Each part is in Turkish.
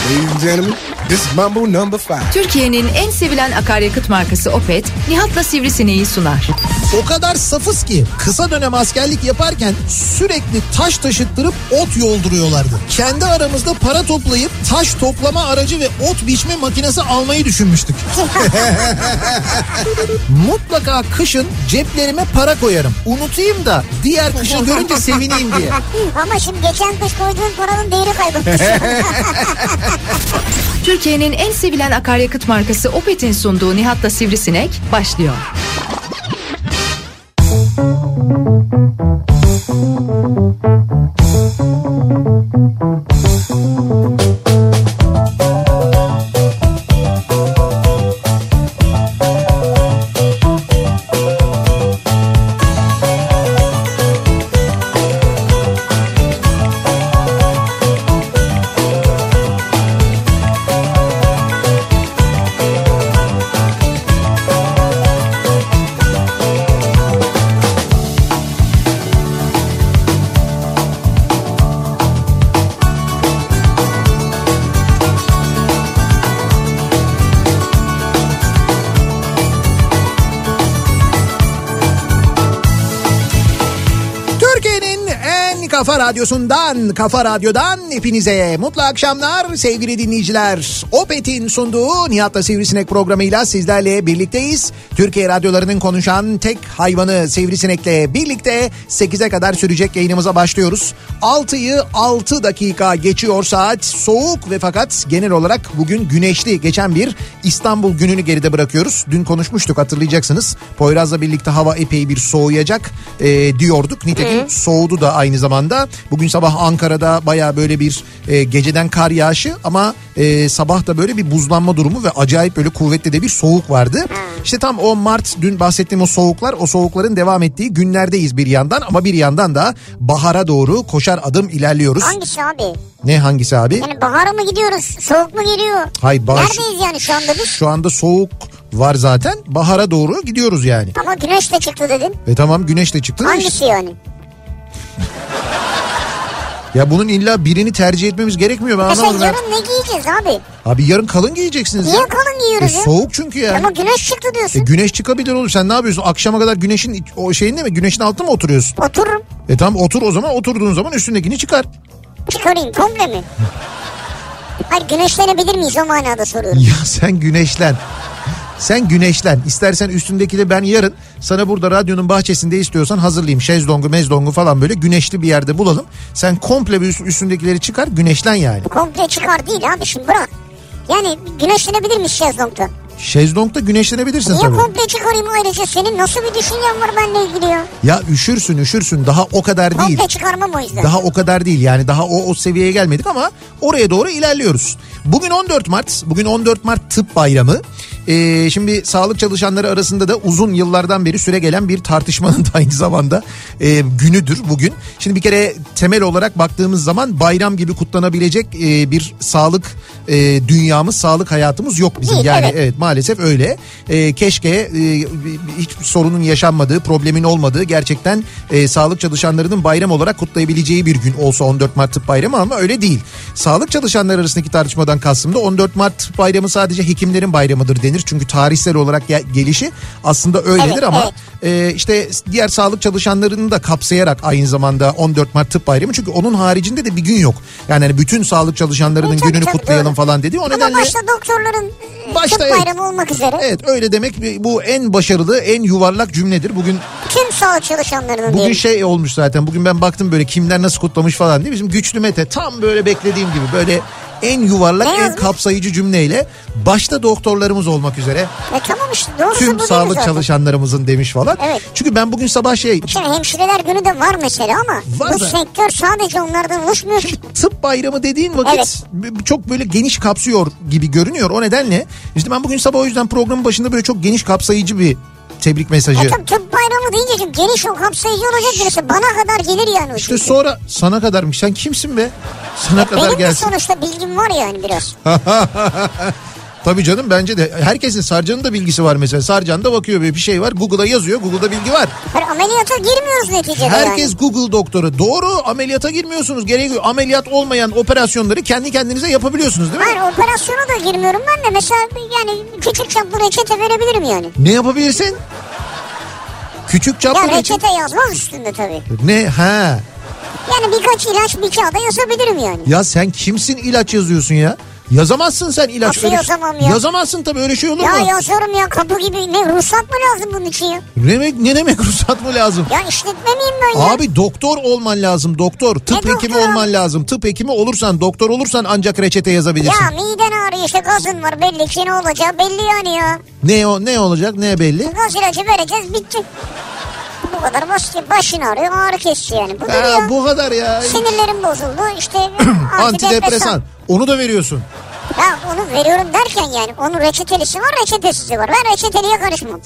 Ladies and gentlemen, this is Mambo number 5. Türkiye'nin en sevilen akaryakıt markası Opet, Nihat'la Sivrisineği sunar. O kadar safız ki kısa dönem askerlik yaparken sürekli taş taşıttırıp ot yolduruyorlardı. Kendi aramızda para toplayıp taş toplama aracı ve ot biçme makinesi almayı düşünmüştük. Mutlaka kışın ceplerime para koyarım. Unutayım da diğer kışın görünce sevineyim diye. Ama şimdi geçen kış koyduğun paranın değeri kaybolmuş. Türkiye'nin en sevilen akaryakıt markası Opet'in sunduğu Nihat'la Sivrisinek başlıyor. Kafa Radyosu'ndan, Kafa Radyo'dan hepinize mutlu akşamlar sevgili dinleyiciler. Opet'in sunduğu Nihat'la Sivrisinek programıyla sizlerle birlikteyiz. Türkiye radyolarının konuşan tek hayvanı Sivrisinek'le birlikte 8'e kadar sürecek yayınımıza başlıyoruz. 6'yı 6 dakika geçiyor saat, soğuk ve fakat genel olarak bugün güneşli geçen bir İstanbul gününü geride bırakıyoruz. Dün konuşmuştuk, hatırlayacaksınız. Poyraz'la birlikte hava epey bir soğuyacak diyorduk. Nitekim soğudu da aynı zamanda. Bugün sabah Ankara'da baya böyle bir geceden kar yağışı ama sabah da böyle bir buzlanma durumu ve acayip böyle kuvvetli de bir soğuk vardı. İşte tam o Mart, dün bahsettiğim o soğuklar, o soğukların devam ettiği günlerdeyiz bir yandan ama bir yandan da bahara doğru koşar adım ilerliyoruz. Hangisi abi? Ne hangisi abi? Yani bahara mı gidiyoruz? Soğuk mu geliyor? Hayır, neredeyiz yani şu anda biz? Şu anda soğuk var zaten. Bahara doğru gidiyoruz yani. Ama güneş de çıktı dedin. Tamam, güneş de çıktı. Hangisi yani? Ya bunun illa birini tercih etmemiz gerekmiyor. Ben mesela anlamadım. yarın ne giyeceğiz abi? Abi yarın kalın giyeceksiniz. Niye ya. kalın giyiyoruz ya? Soğuk çünkü yani. Ama güneş çıktı diyorsun. Güneş çıkabilir olur. Sen ne yapıyorsun? Akşama kadar güneşin o şeyinde mi? Güneşin altında mı oturuyorsun? Otururum. Tamam, otur o zaman. Oturduğun zaman üstündekini çıkar. Çıkarayım komple mi? Hayır, güneşlenebilir miyiz o manada soruyorum. Ya sen güneşlen. Sen güneşlen. İstersen üstündekiyle ben yarın sana burada radyonun bahçesinde istiyorsan hazırlayayım. Şezlongu mezlongu falan böyle güneşli bir yerde bulalım. Sen komple bir üstündekileri çıkar, güneşlen yani. Komple çıkar değil abi, şimdi bırak. Yani güneşlenebilir miyiz şezlongda? Şezlongda güneşlenebilirsin niye tabii. Niye komple çıkarayım ayrıca? Senin nasıl bir düşüncen var benimle ilgili ya? Ya üşürsün daha o kadar değil. Komple çıkarmam o yüzden. Daha o kadar değil yani, daha o seviyeye gelmedik ama oraya doğru ilerliyoruz. Bugün 14 Mart, bugün 14 Mart Tıp Bayramı. Şimdi sağlık çalışanları arasında da uzun yıllardan beri süre gelen bir tartışmanın da aynı zamanda günüdür bugün. Şimdi bir kere temel olarak baktığımız zaman bayram gibi kutlanabilecek bir sağlık dünyamız, sağlık hayatımız yok bizim. Yani evet maalesef öyle. Keşke hiç sorunun yaşanmadığı, problemin olmadığı, gerçekten sağlık çalışanlarının bayram olarak kutlayabileceği bir gün olsa 14 Mart Tıp Bayramı, ama öyle değil. Sağlık çalışanları arasındaki tartışmadan kastım da 14 Mart Tıp Bayramı sadece hekimlerin bayramıdır denir. Çünkü tarihsel olarak gelişi aslında öyledir ama işte diğer sağlık çalışanlarını da kapsayarak aynı zamanda 14 Mart Tıp Bayramı, çünkü onun haricinde de bir gün yok. Yani hani bütün sağlık çalışanlarının gününü kutlayalım falan dedi. O ama nedenle başta doktorların tıp bayramı olmak üzere. Evet, öyle demek bu en başarılı, en yuvarlak cümledir. Bugün tüm sağlık çalışanlarının bugün değil. Şey olmuş zaten. Bugün ben baktım böyle kimler nasıl kutlamış falan diye. Bizim Güçlü Mete tam böyle beklediğim gibi böyle en yuvarlak, en kapsayıcı cümleyle başta doktorlarımız olmak üzere tamam işte, doğrusu tüm bu sağlık zaten çalışanlarımızın demiş falan. Evet. Çünkü ben bugün sabah Şimdi hemşireler günü de var mesela ama var bu sektör sadece onlardan oluşmuyor. Şimdi tıp bayramı dediğin vakit çok böyle geniş kapsıyor gibi görünüyor. O nedenle işte ben bugün sabah o yüzden programın başında böyle çok geniş kapsayıcı bir tebrik mesajı. Tabii tıp bayramı deyince şimdi geniş, o kapsayıcı olacak birisi. Bana kadar gelir yani. İşte sonra sana kadarmış. Sen kimsin be? Sana kadar benim gelsin. Benim de sonuçta bilgim var yani biraz. Tabii canım, bence de. Herkesin, Sarcan'ın da bilgisi var mesela. Sarcan da bakıyor, bir şey var. Google'a yazıyor. Google'da bilgi var. Ameliyata girmiyoruz neticede. Herkes yani. Google doktoru. Doğru, ameliyata girmiyorsunuz. Gerekiyor. Ameliyat olmayan operasyonları kendi kendinize yapabiliyorsunuz değil mi? Hayır, operasyona da girmiyorum ben de. Mesela yani küçük çaplı reçete verebilirim yani. Ne yapabilirsin? Küçük çaplı Ya reçete yazmaz üstünde tabii. Ne? Ha. Yani birkaç ilaç bir kağıda yazabilirim yani. Ya sen kimsin ilaç yazıyorsun ya? Yazamazsın sen ilaç. Nasıl yazamam ya? Yazamazsın tabii, öyle şey olur ya mu? Ya yazıyorum ya, kapı gibi. Ne, ruhsat mı lazım bunun için ya? Ne demek ruhsat mı lazım? Ya işletme miyim ben ya? Abi doktor olman lazım, doktor. Tıp hekimi olman lazım. Tıp hekimi olursan, doktor olursan ancak reçete yazabilirsin. Ya miden ağrıyor işte, gazın var, belli ki ne olacağı belli yani ya. Ne olacak, ne belli? Gaz ilacı vereceğiz, bitti. Bu kadar basit. Başın ağrıyor, ağrı kesici yani. Budur ya. Bu kadar ya. Sinirlerim bozuldu işte. Antidepresan. Onu da veriyorsun. Ya onu veriyorum derken yani onun reçetelisi var, reçetesizi var. Ben reçeteliye karışmam.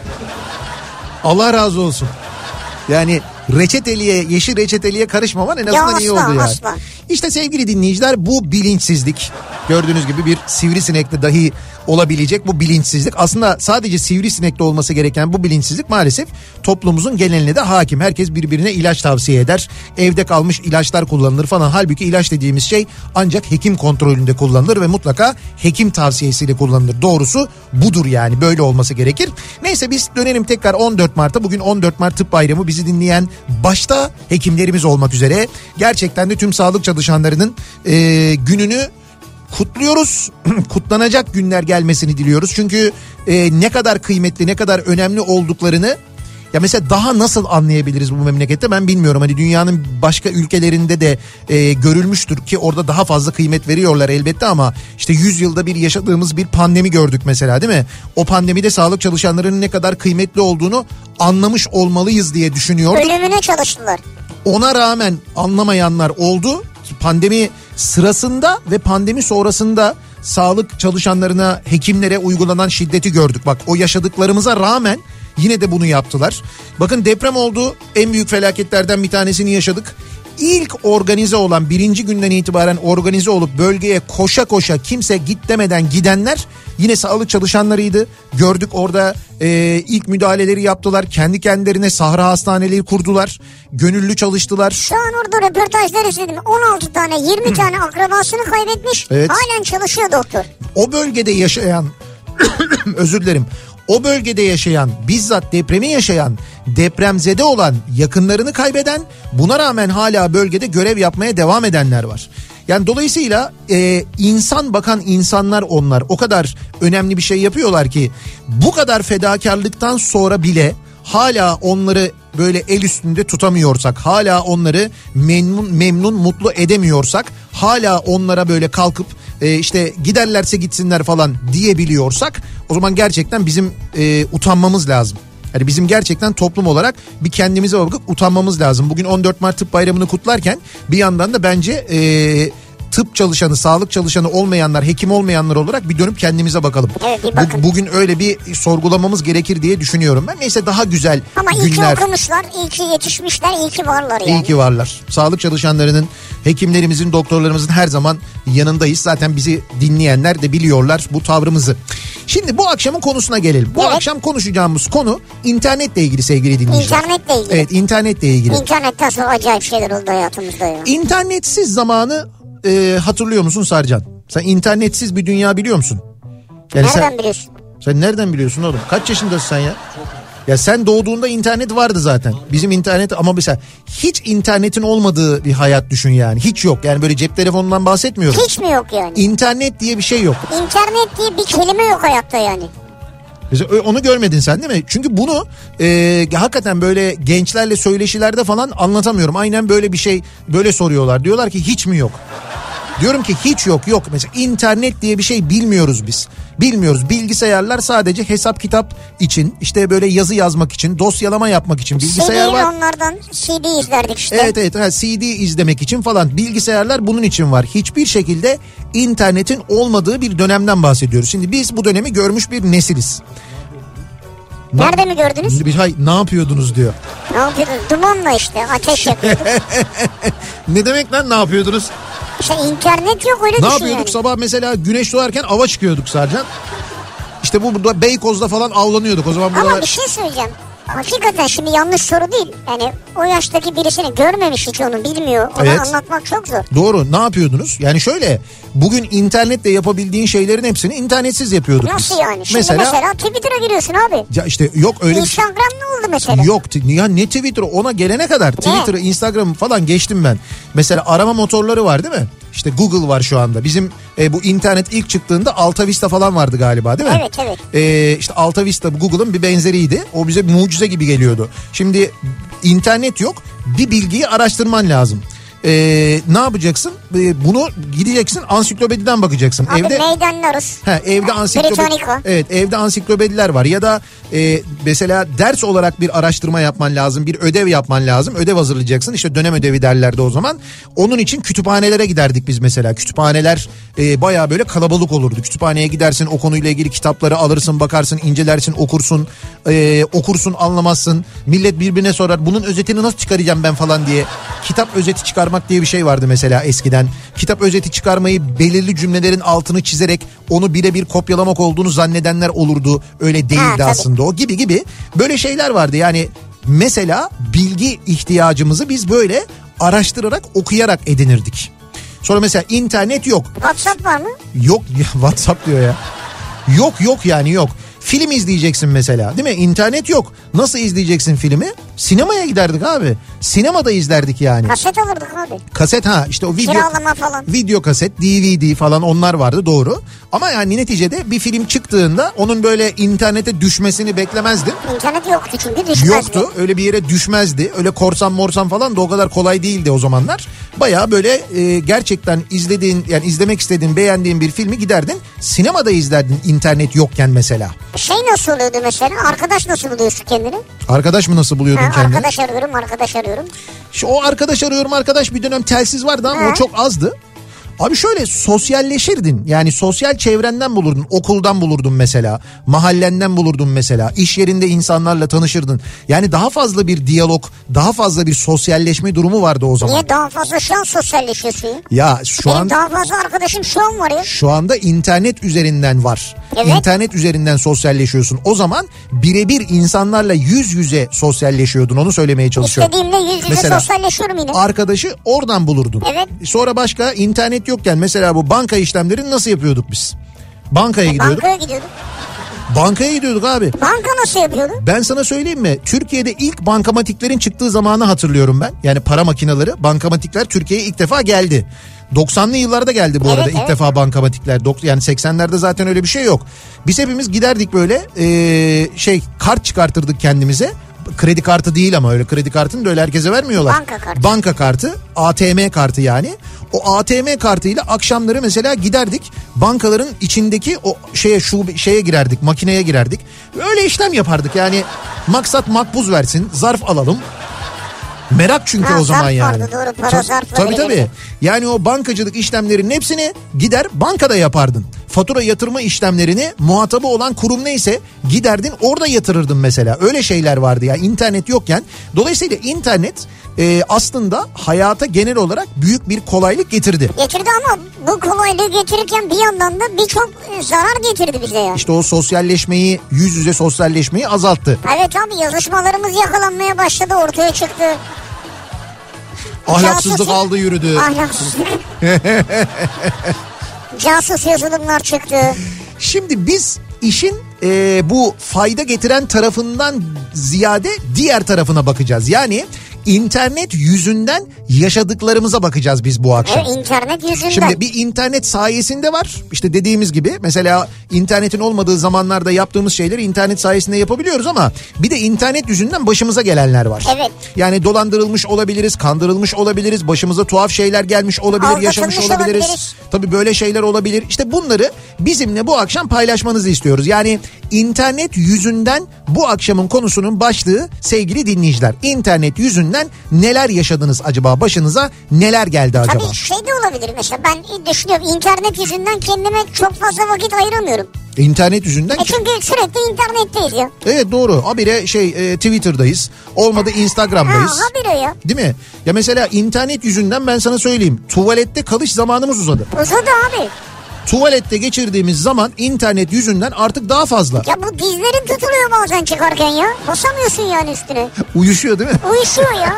Allah razı olsun. Yani reçeteliye, yeşil reçeteliye karışmaman en azından iyi oldu yani. Asla. İşte sevgili dinleyiciler, bu bilinçsizlik, gördüğünüz gibi bir sivrisinekte dahi olabilecek bu bilinçsizlik. Aslında sadece sivrisinekte olması gereken bu bilinçsizlik maalesef toplumumuzun geneline de hakim. Herkes birbirine ilaç tavsiye eder. Evde kalmış ilaçlar kullanılır falan. Halbuki ilaç dediğimiz şey ancak hekim kontrolünde kullanılır ve mutlaka hekim tavsiyesiyle kullanılır. Doğrusu budur yani, böyle olması gerekir. Neyse, biz dönelim tekrar 14 Mart'a. Bugün 14 Mart Tıp Bayramı. Bizi dinleyen başta hekimlerimiz olmak üzere gerçekten de tüm sağlık çalışanlarının gününü kutluyoruz. Kutlanacak günler gelmesini diliyoruz. Çünkü ne kadar kıymetli, ne kadar önemli olduklarını ya mesela daha nasıl anlayabiliriz bu memlekette ben bilmiyorum. Hani dünyanın başka ülkelerinde de görülmüştür ki orada daha fazla kıymet veriyorlar elbette, ama işte 100 yılda bir yaşadığımız bir pandemi gördük mesela, değil mi? O pandemide sağlık çalışanlarının ne kadar kıymetli olduğunu anlamış olmalıyız diye düşünüyorduk. Ölümüne çalıştılar. Ona rağmen anlamayanlar oldu. Pandemi sırasında ve pandemi sonrasında sağlık çalışanlarına, hekimlere uygulanan şiddeti gördük. Bak, o yaşadıklarımıza rağmen yine de bunu yaptılar. Bakın, deprem oldu. En büyük felaketlerden bir tanesini yaşadık. İlk organize olan, birinci günden itibaren organize olup bölgeye koşa koşa, kimse git demeden gidenler yine sağlık çalışanlarıydı. Gördük orada ilk müdahaleleri yaptılar. Kendi kendilerine sahra hastaneleri kurdular. Gönüllü çalıştılar. Şu an orada röportajlar izledim. 16 tane 20 tane akrabasını kaybetmiş. Evet. Halen çalışıyor doktor. O bölgede yaşayan özür dilerim. O bölgede yaşayan, bizzat depremi yaşayan, depremzede olan, yakınlarını kaybeden, buna rağmen hala bölgede görev yapmaya devam edenler var. Yani dolayısıyla insan bakan insanlar onlar. O kadar önemli bir şey yapıyorlar ki bu kadar fedakarlıktan sonra bile hala onları böyle el üstünde tutamıyorsak, hala onları memnun mutlu edemiyorsak, hala onlara böyle kalkıp işte giderlerse gitsinler falan diyebiliyorsak, o zaman gerçekten bizim utanmamız lazım. Yani bizim gerçekten toplum olarak bir kendimize bakıp utanmamız lazım. Bugün 14 Mart Tıp Bayramı'nı kutlarken bir yandan da bence tıp çalışanı, sağlık çalışanı olmayanlar, hekim olmayanlar olarak bir dönüp kendimize bakalım. Evet, bir bakın. Bugün öyle bir sorgulamamız gerekir diye düşünüyorum ben. Neyse, daha güzel ama günler. Ama iyi ki okumuşlar, iyi ki yetişmişler, iyi ki varlar yani. İyi ki varlar. Sağlık çalışanlarının, hekimlerimizin, doktorlarımızın her zaman yanındayız. Zaten bizi dinleyenler de biliyorlar bu tavrımızı. Şimdi bu akşamın konusuna gelelim. Bu akşam konuşacağımız konu internetle ilgili sevgili dinleyiciler. İnternetle ilgili. Evet, internetle ilgili. İnternetten sonra acayip şeyler oldu hayatımızda ya. İnternetsiz zamanı hatırlıyor musun Sarcan? Sen internetsiz bir dünya biliyor musun? Yani nereden biliyorsun? Sen nereden biliyorsun oğlum? Kaç yaşındasın sen ya? Ya sen doğduğunda internet vardı zaten. Bizim internet, ama mesela hiç internetin olmadığı bir hayat düşün yani. Hiç yok. Yani böyle cep telefonundan bahsetmiyorum. Hiç mi yok yani? İnternet diye bir şey yok. İnternet diye bir kelime yok hayatta yani. Mesela onu görmedin sen değil mi? Çünkü bunu hakikaten böyle gençlerle söyleşilerde falan anlatamıyorum. Aynen böyle bir şey, böyle soruyorlar. Diyorlar ki hiç mi yok? Diyorum ki hiç yok. Mesela internet diye bir şey bilmiyoruz biz. Bilmiyoruz. Bilgisayarlar sadece hesap kitap için, işte böyle yazı yazmak için, dosyalama yapmak için bilgisayar var. Onlardan CD izlerdik işte. Evet, CD izlemek için falan. Bilgisayarlar bunun için var. Hiçbir şekilde internetin olmadığı bir dönemden bahsediyoruz. Şimdi biz bu dönemi görmüş bir nesiliz. Nerede mi gördünüz? Hayır, ne yapıyordunuz diyor. Ne yapıyordunuz? Dumanla işte ateş yakıyorduk. Ne demek lan ne yapıyordunuz? İşte internet yok öyle Ne düşün yapıyorduk yani. sabah mesela güneş doğarken ava çıkıyorduk Sercan. İşte bu burada Beykoz'da falan avlanıyorduk o zaman buralar. Ama bir şey söyleyeceğim. Hakikaten şimdi yanlış soru değil. Yani o yaştaki birisini görmemiş hiç onu bilmiyor. Ona Evet. anlatmak çok zor. Doğru, ne yapıyordunuz? Yani şöyle bugün internetle yapabildiğin şeylerin hepsini internetsiz yapıyorduk Nasıl biz. yani? Şimdi mesela Twitter'a giriyorsun abi. Ya işte yok öyle bir şey. Instagram ne oldu mesela? Yok ya ne Twitter ona gelene kadar Twitter'ı Instagram'ı falan geçtim ben. Mesela arama motorları var değil mi? İşte Google var şu anda. Bizim bu internet ilk çıktığında Alta Vista falan vardı galiba değil mi? Evet evet. İşte Alta Vista Google'ın bir benzeriydi. O bize mucize gibi geliyordu. Şimdi internet yok. Bir bilgiyi araştırman lazım. Ne yapacaksın? Bunu gideceksin ansiklopediden bakacaksın. Abi evde meydanlarız. evde Britannica. Evet, evde ansiklopediler var ya da mesela ders olarak bir araştırma yapman lazım, bir ödev yapman lazım. Ödev hazırlayacaksın. İşte dönem ödevi derlerdi o zaman. Onun için kütüphanelere giderdik biz mesela. Kütüphaneler bayağı böyle kalabalık olurdu. Kütüphaneye gidersin, o konuyla ilgili kitapları alırsın, bakarsın, incelersin, okursun. Okursun, anlamazsın. Millet birbirine sorar. Bunun özetini nasıl çıkaracağım ben falan diye. Kitap özeti çıkarmak diye bir şey vardı mesela eskiden. Kitap özeti çıkarmayı belirli cümlelerin altını çizerek onu birebir kopyalamak olduğunu zannedenler olurdu. Öyle değildi aslında o gibi böyle şeyler vardı. Yani mesela bilgi ihtiyacımızı biz böyle araştırarak, okuyarak edinirdik. Sonra mesela internet yok. WhatsApp var mı? Yok ya, WhatsApp diyor ya. Yok yani yok. Film izleyeceksin mesela değil mi? İnternet yok. Nasıl izleyeceksin filmi? Sinemaya giderdik abi. Sinemada izlerdik yani. Kaset alırdık abi. Kaset işte o video. Kiralama falan. Video kaset, DVD falan onlar vardı doğru. Ama yani neticede bir film çıktığında onun böyle internete düşmesini beklemezdin. İnternet yoktu çünkü düşmezdi. Yoktu, öyle bir yere düşmezdi. Öyle korsan morsan falan da o kadar kolay değildi o zamanlar. Baya böyle gerçekten yani izlemek istediğin, beğendiğin bir filmi giderdin. Sinemada izlerdin internet yokken mesela. Şey nasıl oluyordu mesela? Arkadaş nasıl buluyorsun kendini? Arkadaş mı nasıl buluyordun kendini? Arkadaş arıyorum. O arkadaş arıyorum bir dönem telsiz vardı ama o çok azdı. Abi şöyle sosyalleşirdin. Yani sosyal çevrenden bulurdun. Okuldan bulurdun mesela. Mahallenden bulurdun mesela. İş yerinde insanlarla tanışırdın. Yani daha fazla bir diyalog, daha fazla bir sosyalleşme durumu vardı o zaman. Niye daha fazla şu an sosyalleşiyorsun ya? Ya şu an... daha fazla arkadaşım şu an var ya. Şu anda internet üzerinden var. Evet. İnternet üzerinden sosyalleşiyorsun. O zaman birebir insanlarla yüz yüze sosyalleşiyordun. Onu söylemeye çalışıyorum. İstediğimde yüz yüze mesela, sosyalleşiyorum yine. Arkadaşı oradan bulurdun. Evet. Sonra başka internet yokken mesela bu banka işlemlerini nasıl yapıyorduk biz? Bankaya gidiyorduk. Bankaya gidiyorduk abi. Banka nasıl yapıyordu? Ben sana söyleyeyim mi? Türkiye'de ilk bankamatiklerin çıktığı zamanı hatırlıyorum ben. Yani para makineleri, bankamatikler Türkiye'ye ilk defa geldi. 90'lı yıllarda geldi bu arada ilk defa bankamatikler. Yani 80'lerde zaten öyle bir şey yok. Biz hepimiz giderdik böyle kart çıkartırdık kendimize. Kredi kartı değil ama öyle kredi kartını da öyle herkese vermiyorlar. Banka kartı, ATM kartı yani. O ATM kartıyla akşamları mesela giderdik. Bankaların içindeki o şeye girerdik, makineye girerdik. Öyle işlem yapardık yani. Maksat makbuz versin, zarf alalım. Merak çünkü o zaman yani. Vardı, doğru, para Tabii. Yani o bankacılık işlemlerinin hepsini gider bankada yapardın. Fatura yatırma işlemlerini muhatabı olan kurum neyse giderdin orada yatırırdın mesela. Öyle şeyler vardı ya internet yokken. Dolayısıyla internet aslında hayata genel olarak büyük bir kolaylık getirdi. Getirdi ama bu kolaylığı getirirken bir yandan da birçok zarar getirdi bize ya. İşte o sosyalleşmeyi, yüz yüze sosyalleşmeyi azalttı. Evet abi, yazışmalarımız yakalanmaya başladı, ortaya çıktı. Ahlaksızlık aldı yürüdü. Ahlaksızlık. Casus yazılımlar çıktı. Şimdi biz işin bu fayda getiren tarafından ziyade diğer tarafına bakacağız. Yani internet yüzünden yaşadıklarımıza bakacağız biz bu akşam. Evet, internet yüzünden. Şimdi bir internet sayesinde var. İşte dediğimiz gibi mesela internetin olmadığı zamanlarda yaptığımız şeyleri internet sayesinde yapabiliyoruz ama bir de internet yüzünden başımıza gelenler var. Evet. Yani dolandırılmış olabiliriz, kandırılmış olabiliriz, başımıza tuhaf şeyler gelmiş olabilir, yaşamış olabiliriz. Tabii böyle şeyler olabilir. İşte bunları bizimle bu akşam paylaşmanızı istiyoruz. Yani internet yüzünden bu akşamın konusunun başlığı sevgili dinleyiciler. İnternet yüzünden neler yaşadınız acaba? Başınıza neler geldi acaba? Tabii şey de olabilir mesela, ben düşünüyorum internet yüzünden kendime çok fazla vakit ayıramıyorum. İnternet yüzünden. Çünkü sürekli internetteyiz ya. Evet doğru. Habire Twitter'dayız. Olmadı Instagram'dayız. Habire ya. Değil mi? Ya mesela internet yüzünden ben sana söyleyeyim. Tuvalette kalış zamanımız uzadı. Uzadı abi. Tuvalette geçirdiğimiz zaman internet yüzünden artık daha fazla. Ya bu dizlerin tutuluyor bazen çıkarken ya. Basamıyorsun yani üstüne. Uyuşuyor değil mi? Uyuşuyor ya.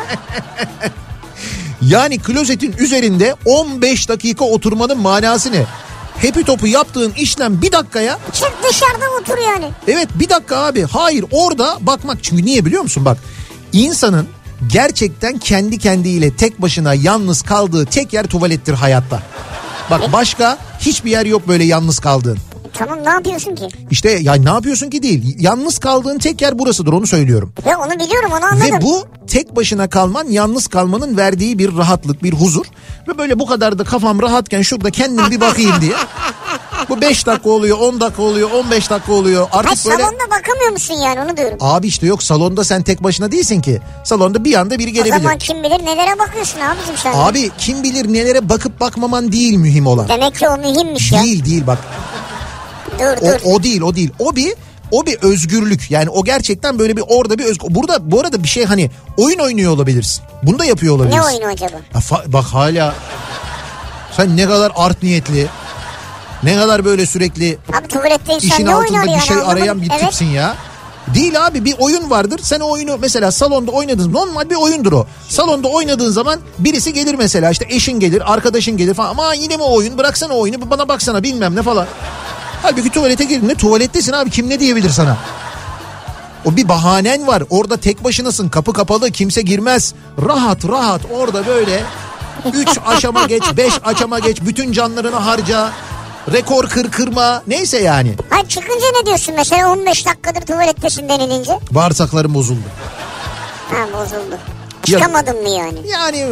Yani klozetin üzerinde 15 dakika oturmanın manası ne? Hepi topu yaptığın işlem bir dakikaya. Çık dışarıda otur yani. Evet bir dakika abi. Hayır orada bakmak. Çünkü niye biliyor musun? Bak insanın gerçekten kendi kendiyle tek başına yalnız kaldığı tek yer tuvalettir hayatta. Bak başka hiçbir yer yok böyle yalnız kaldığın. Tamam ne yapıyorsun ki? İşte ya ne yapıyorsun ki değil. Yalnız kaldığın tek yer burasıdır onu söylüyorum. Ya onu biliyorum onu anladım. Ve bu tek başına kalman yalnız kalmanın verdiği bir rahatlık bir huzur. Ve böyle bu kadar da kafam rahatken şurada kendim bir bakayım diye. Bu 5 dakika oluyor 10 dakika oluyor 15 dakika oluyor. Artık Hayır, böyle... salonda bakamıyor musun yani onu diyorum. Abi işte yok salonda sen tek başına değilsin ki. Salonda bir anda biri gelebilir. O zaman kim bilir nelere bakıyorsun abicim sen. Abi kim bilir nelere bakıp bakmaman değil mühim olan. Demek ki o mühimmiş ya. Değil bak. Dur. O değil. O bir özgürlük. Yani o gerçekten böyle bir orada bir Burada bu arada bir şey hani oyun oynuyor olabilirsin. Bunu da yapıyor olabilirsin. Ne oyunu acaba? Bak hala sen ne kadar art niyetli. Ne kadar böyle sürekli abi tuvalette insan işin ne altında oynar bir yani, şey arayan bir evet. tipsin ya. Değil abi bir oyun vardır. Sen o oyunu mesela salonda oynadın. Normal bir oyundur o. Salonda oynadığın zaman birisi gelir mesela işte eşin gelir, arkadaşın gelir falan. Ama yine mi oyun? Bıraksana oyunu bana baksana bilmem ne falan. Halbuki tuvalete girdiğinde tuvalettesin abi kim ne diyebilir sana? O bir bahanen var. Orada tek başınasın. Kapı kapalı kimse girmez. Rahat orada böyle 3 aşama geç 5 aşama geç bütün canlarını harca. Rekor kırma neyse yani. Hayır çıkınca ne diyorsun mesela 15 dakikadır tuvalettesin denilince? Bağırsaklarım bozuldu. Ha bozuldu. Çıkamadın mı yani? Yani.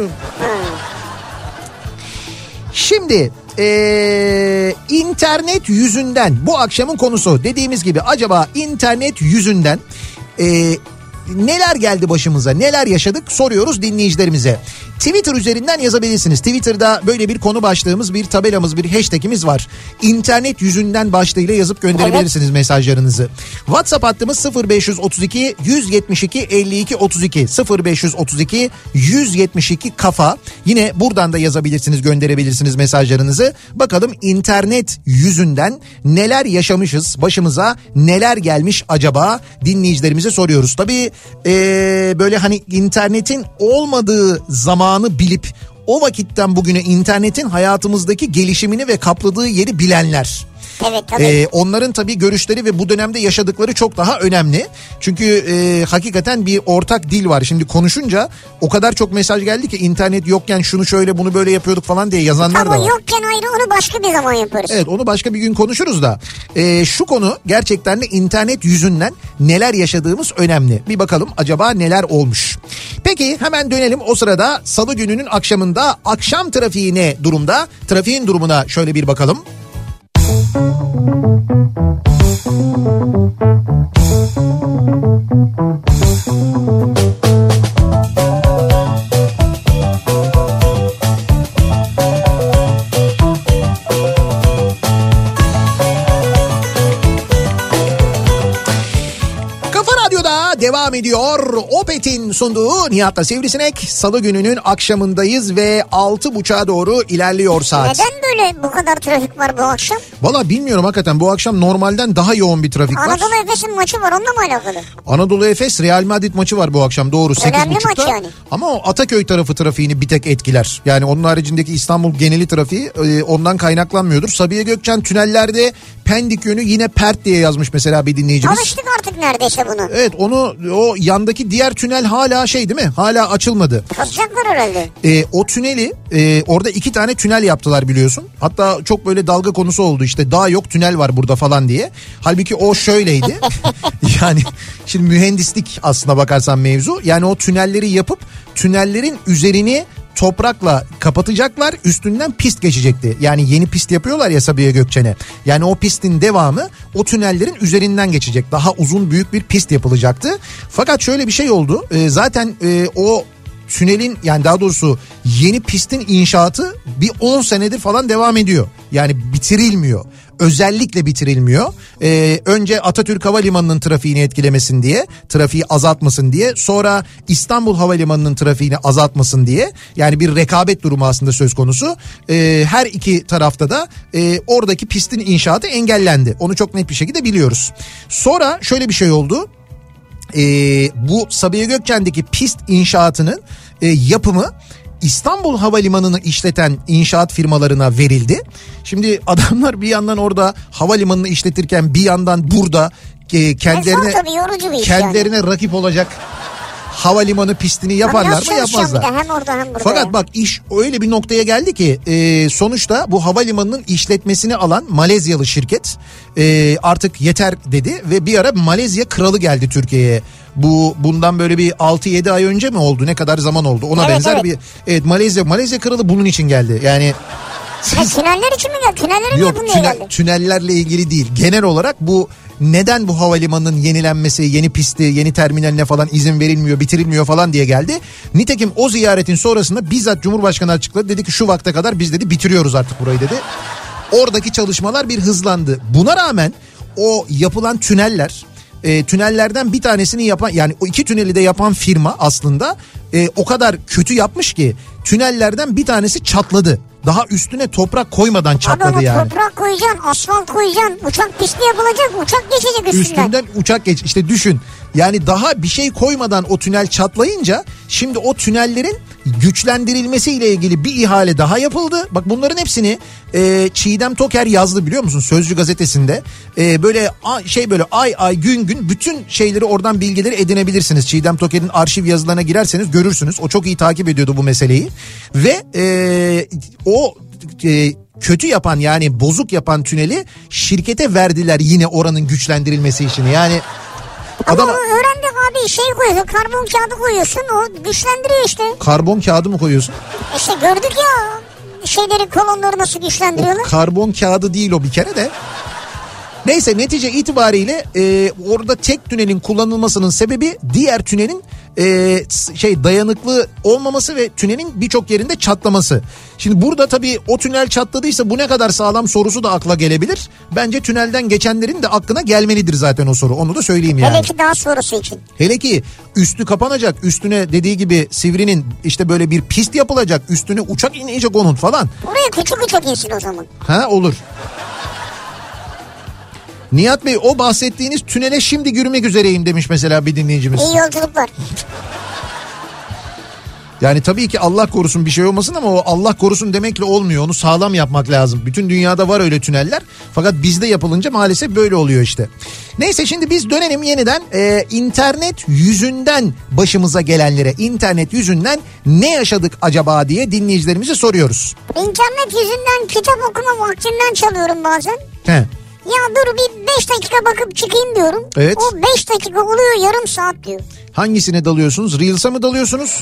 Şimdi internet yüzünden bu akşamın konusu dediğimiz gibi acaba internet yüzünden neler geldi başımıza neler yaşadık soruyoruz dinleyicilerimize. Twitter üzerinden yazabilirsiniz. Twitter'da böyle bir konu başlığımız, bir tabelamız, bir hashtagimiz var. İnternet yüzünden başlığıyla yazıp gönderebilirsiniz mesajlarınızı. WhatsApp hattımız 0532 172 52 32 0532 172 kafa. Yine buradan da yazabilirsiniz, gönderebilirsiniz mesajlarınızı. Bakalım internet yüzünden neler yaşamışız, başımıza neler gelmiş acaba dinleyicilerimize soruyoruz. Tabii böyle hani internetin olmadığı zamanı bilip o vakitten bugüne internetin hayatımızdaki gelişimini ve kapladığı yeri bilenler. Evet tabii. Onların tabii görüşleri ve bu dönemde yaşadıkları çok daha önemli. Çünkü hakikaten bir ortak dil var. Şimdi konuşunca o kadar çok mesaj geldi ki internet yokken şunu şöyle bunu böyle yapıyorduk falan diye yazanlar da var. Ama yokken ayrı onu başka bir zaman yaparız. Evet onu başka bir gün konuşuruz da. Şu konu gerçekten de internet yüzünden neler yaşadığımız önemli. Bir bakalım acaba neler olmuş. Peki hemen dönelim o sırada salı gününün akşamında akşam trafiği ne durumda? Trafiğin durumuna şöyle bir bakalım. Devam ediyor. Opet'in sunduğu Nihat'la Sivrisinek. Salı gününün akşamındayız ve 6.30'a doğru ilerliyor saat. Neden böyle bu kadar trafik var bu akşam? Valla bilmiyorum hakikaten bu akşam normalden daha yoğun bir trafik var. Anadolu Efes'in maçı var onunla mı alakalı? Anadolu Efes Real Madrid maçı var bu akşam doğru 8.30'da. Önemli maç yani. Ama o Ataköy tarafı trafiğini bir tek etkiler. Yani onun haricindeki İstanbul geneli trafiği ondan kaynaklanmıyordur. Sabiha Gökçen tünellerde Pendik yönü yine pert diye yazmış mesela bir dinleyicimiz. Alıştık artık neredeyse bunu. Evet o yandaki diğer tünel hala şey değil mi? Hala açılmadı. Kazacaklar herhalde. O tüneli orada 2 tane tünel yaptılar biliyorsun. Hatta çok böyle dalga konusu oldu işte daha yok tünel var burada falan diye. Halbuki o şöyleydi. Yani şimdi mühendislik aslına bakarsan mevzu. Yani o tünelleri yapıp tünellerin üzerini toprakla kapatacaklar, üstünden pist geçecekti. Yani yeni pist yapıyorlar ya Sabiha Gökçen'e. Yani o pistin devamı o tünellerin üzerinden geçecek. Daha uzun büyük bir pist yapılacaktı. Fakat şöyle bir şey oldu. Zaten o tünelin yani daha doğrusu yeni pistin inşaatı bir 10 senedir falan devam ediyor. Yani bitirilmiyor. Özellikle bitirilmiyor. Önce Atatürk Havalimanı'nın trafiğini etkilemesin diye, trafiği azaltmasın diye, sonra İstanbul Havalimanı'nın trafiğini azaltmasın diye, yani bir rekabet durumu aslında söz konusu. Her iki tarafta da oradaki pistin inşaatı engellendi. Onu çok net bir şekilde biliyoruz. Sonra şöyle bir şey oldu. Bu Sabiha Gökçen'deki pist inşaatının yapımı İstanbul Havalimanı'nı işleten inşaat firmalarına verildi. Şimdi adamlar bir yandan orada havalimanını işletirken bir yandan burada kendilerine rakip olacak havalimanı pistini yaparlar mı yapmazlar. Hem orada hem burada. Fakat bak iş öyle bir noktaya geldi ki sonuçta bu havalimanının işletmesini alan Malezyalı şirket artık yeter dedi ve bir ara Malezya kralı geldi Türkiye'ye. Bundan böyle bir 6-7 ay önce mi oldu? Ne kadar zaman oldu? Ona benzer bir Malezya kralı bunun için geldi. Yani tüneller için mi geldi? Tünelleri mi yapın diye geldi? Tünellerle ilgili değil. Genel olarak neden bu havalimanının yenilenmesi, yeni pisti, yeni terminaline falan izin verilmiyor, bitirilmiyor falan diye geldi. Nitekim o ziyaretin sonrasında bizzat Cumhurbaşkanı açıkladı. Dedi ki şu vakte kadar biz dedi bitiriyoruz artık burayı dedi. Oradaki çalışmalar bir hızlandı. Buna rağmen o yapılan tünellerden bir tanesini yapan, yani o iki tüneli de yapan firma aslında o kadar kötü yapmış ki tünellerden bir tanesi çatladı. Daha üstüne toprak koymadan çatladı yani. Yani. Toprak koyacaksın, asfalt koyacaksın, uçak pisti yapılacak, uçak geçecek üstünden. Uçak işte düşün. Yani daha bir şey koymadan o tünel çatlayınca şimdi o tünellerin güçlendirilmesiyle ilgili bir ihale daha yapıldı. Bak bunların hepsini Çiğdem Toker yazdı biliyor musun Sözcü gazetesinde. Böyle ay gün bütün şeyleri oradan bilgileri edinebilirsiniz. Çiğdem Toker'in arşiv yazılarına girerseniz görürsünüz. O çok iyi takip ediyordu bu meseleyi. Ve kötü yapan yani bozuk yapan tüneli şirkete verdiler yine oranın güçlendirilmesi için. Yani ama öğrendik abi koyuyorsun, karbon kağıdı koyuyorsun, o güçlendiriyor işte. Karbon kağıdı mı koyuyorsun? İşte gördük ya kolonları nasıl güçlendiriyorlar. O karbon kağıdı değil o bir kere de. Neyse netice itibariyle orada tek tünelin kullanılmasının sebebi diğer tünelin dayanıklı olmaması ve tünelin birçok yerinde çatlaması. Şimdi burada tabii o tünel çatladıysa bu ne kadar sağlam sorusu da akla gelebilir. Bence tünelden geçenlerin de aklına gelmelidir zaten o soru. Onu da söyleyeyim yani. Hele ki daha sonrası için. Hele ki üstü kapanacak, üstüne dediği gibi Sivri'nin işte böyle bir pist yapılacak, üstüne uçak inecek onun falan. Oraya küçük uçak insin o zaman. Olur. Nihat Bey o bahsettiğiniz tünele şimdi girmek üzereyim demiş mesela bir dinleyicimiz. İyi yolculuklar. Yani tabii ki Allah korusun bir şey olmasın ama o Allah korusun demekle olmuyor. Onu sağlam yapmak lazım. Bütün dünyada var öyle tüneller. Fakat bizde yapılınca maalesef böyle oluyor işte. Neyse şimdi biz dönelim yeniden internet yüzünden başımıza gelenlere. İnternet yüzünden ne yaşadık acaba diye dinleyicilerimize soruyoruz. İnternet yüzünden kitap okuma vaktinden çalıyorum bazen. He. Ya dur bir 5 dakika bakıp çıkayım diyorum. Evet. O 5 dakika oluyor yarım saat diyor. Hangisine dalıyorsunuz? Reels'a mı dalıyorsunuz?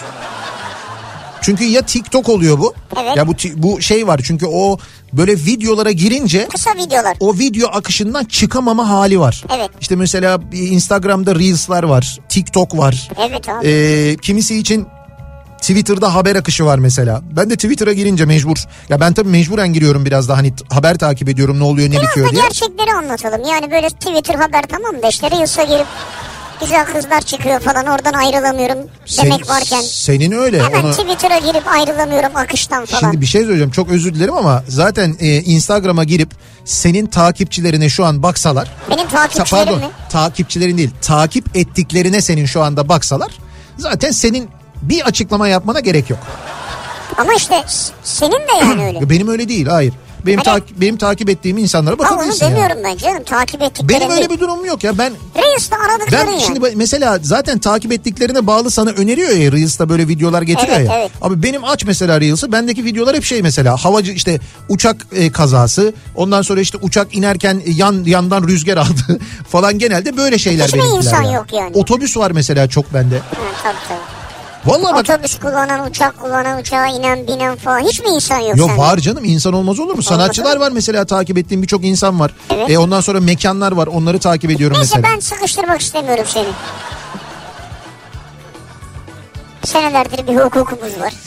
Çünkü ya TikTok oluyor bu. Evet. Ya bu şey var çünkü o böyle videolara girince kısa videolar. O video akışından çıkamama hali var. Evet. İşte mesela Instagram'da Reels'lar var, TikTok var. Evet abi. Kimisi için Twitter'da haber akışı var mesela. Ben de Twitter'a girince mecbur. Ya ben tabii mecburen giriyorum biraz daha hani haber takip ediyorum ne oluyor ne bitiyor diye. Biraz da gerçekleri anlatalım. Yani böyle Twitter haber tamam da işte Reels'a girip güzel kızlar çıkıyor falan oradan ayrılamıyorum demek varken. Senin öyle. Hemen Twitter'a girip ayrılamıyorum akıştan falan. Şimdi bir şey söyleyeceğim çok özür dilerim ama zaten Instagram'a girip senin takipçilerine şu an baksalar. Benim takipçilerim mi? Takipçilerin değil takip ettiklerine senin şu anda baksalar zaten senin bir açıklama yapmana gerek yok. Ama işte senin de yani öyle. Benim öyle değil hayır. Benim takip ettiğim insanlara bakabilirsin onu demiyorum ben canım takip ettiklerini. Benim öyle bir durumum yok ya ben. Reels'ta aradıkların yani. Şimdi mesela zaten takip ettiklerine bağlı sana öneriyor ya Reels'ta böyle videolar getiriyor ya. Evet. Abi benim aç mesela Reels'ı bendeki videolar hep şey mesela havacı işte uçak kazası ondan sonra işte uçak inerken yandan rüzgar aldı falan genelde böyle şeyler benimkiler. Hiçbir insan yok yani. Otobüs var mesela çok bende. Tabii. Vallahi bak. Otobüs kullanan, uçak kullanan, uçağa inen, binen falan hiç mi insan yok? Yok var canım insan olmaz olur mu? Sanatçılar var mesela takip ettiğim birçok insan var. Evet. Ondan sonra mekanlar var onları takip ediyorum mesela. Neyse ben sıkıştırmak istemiyorum seni. Senelerdir bir hukukumuz var.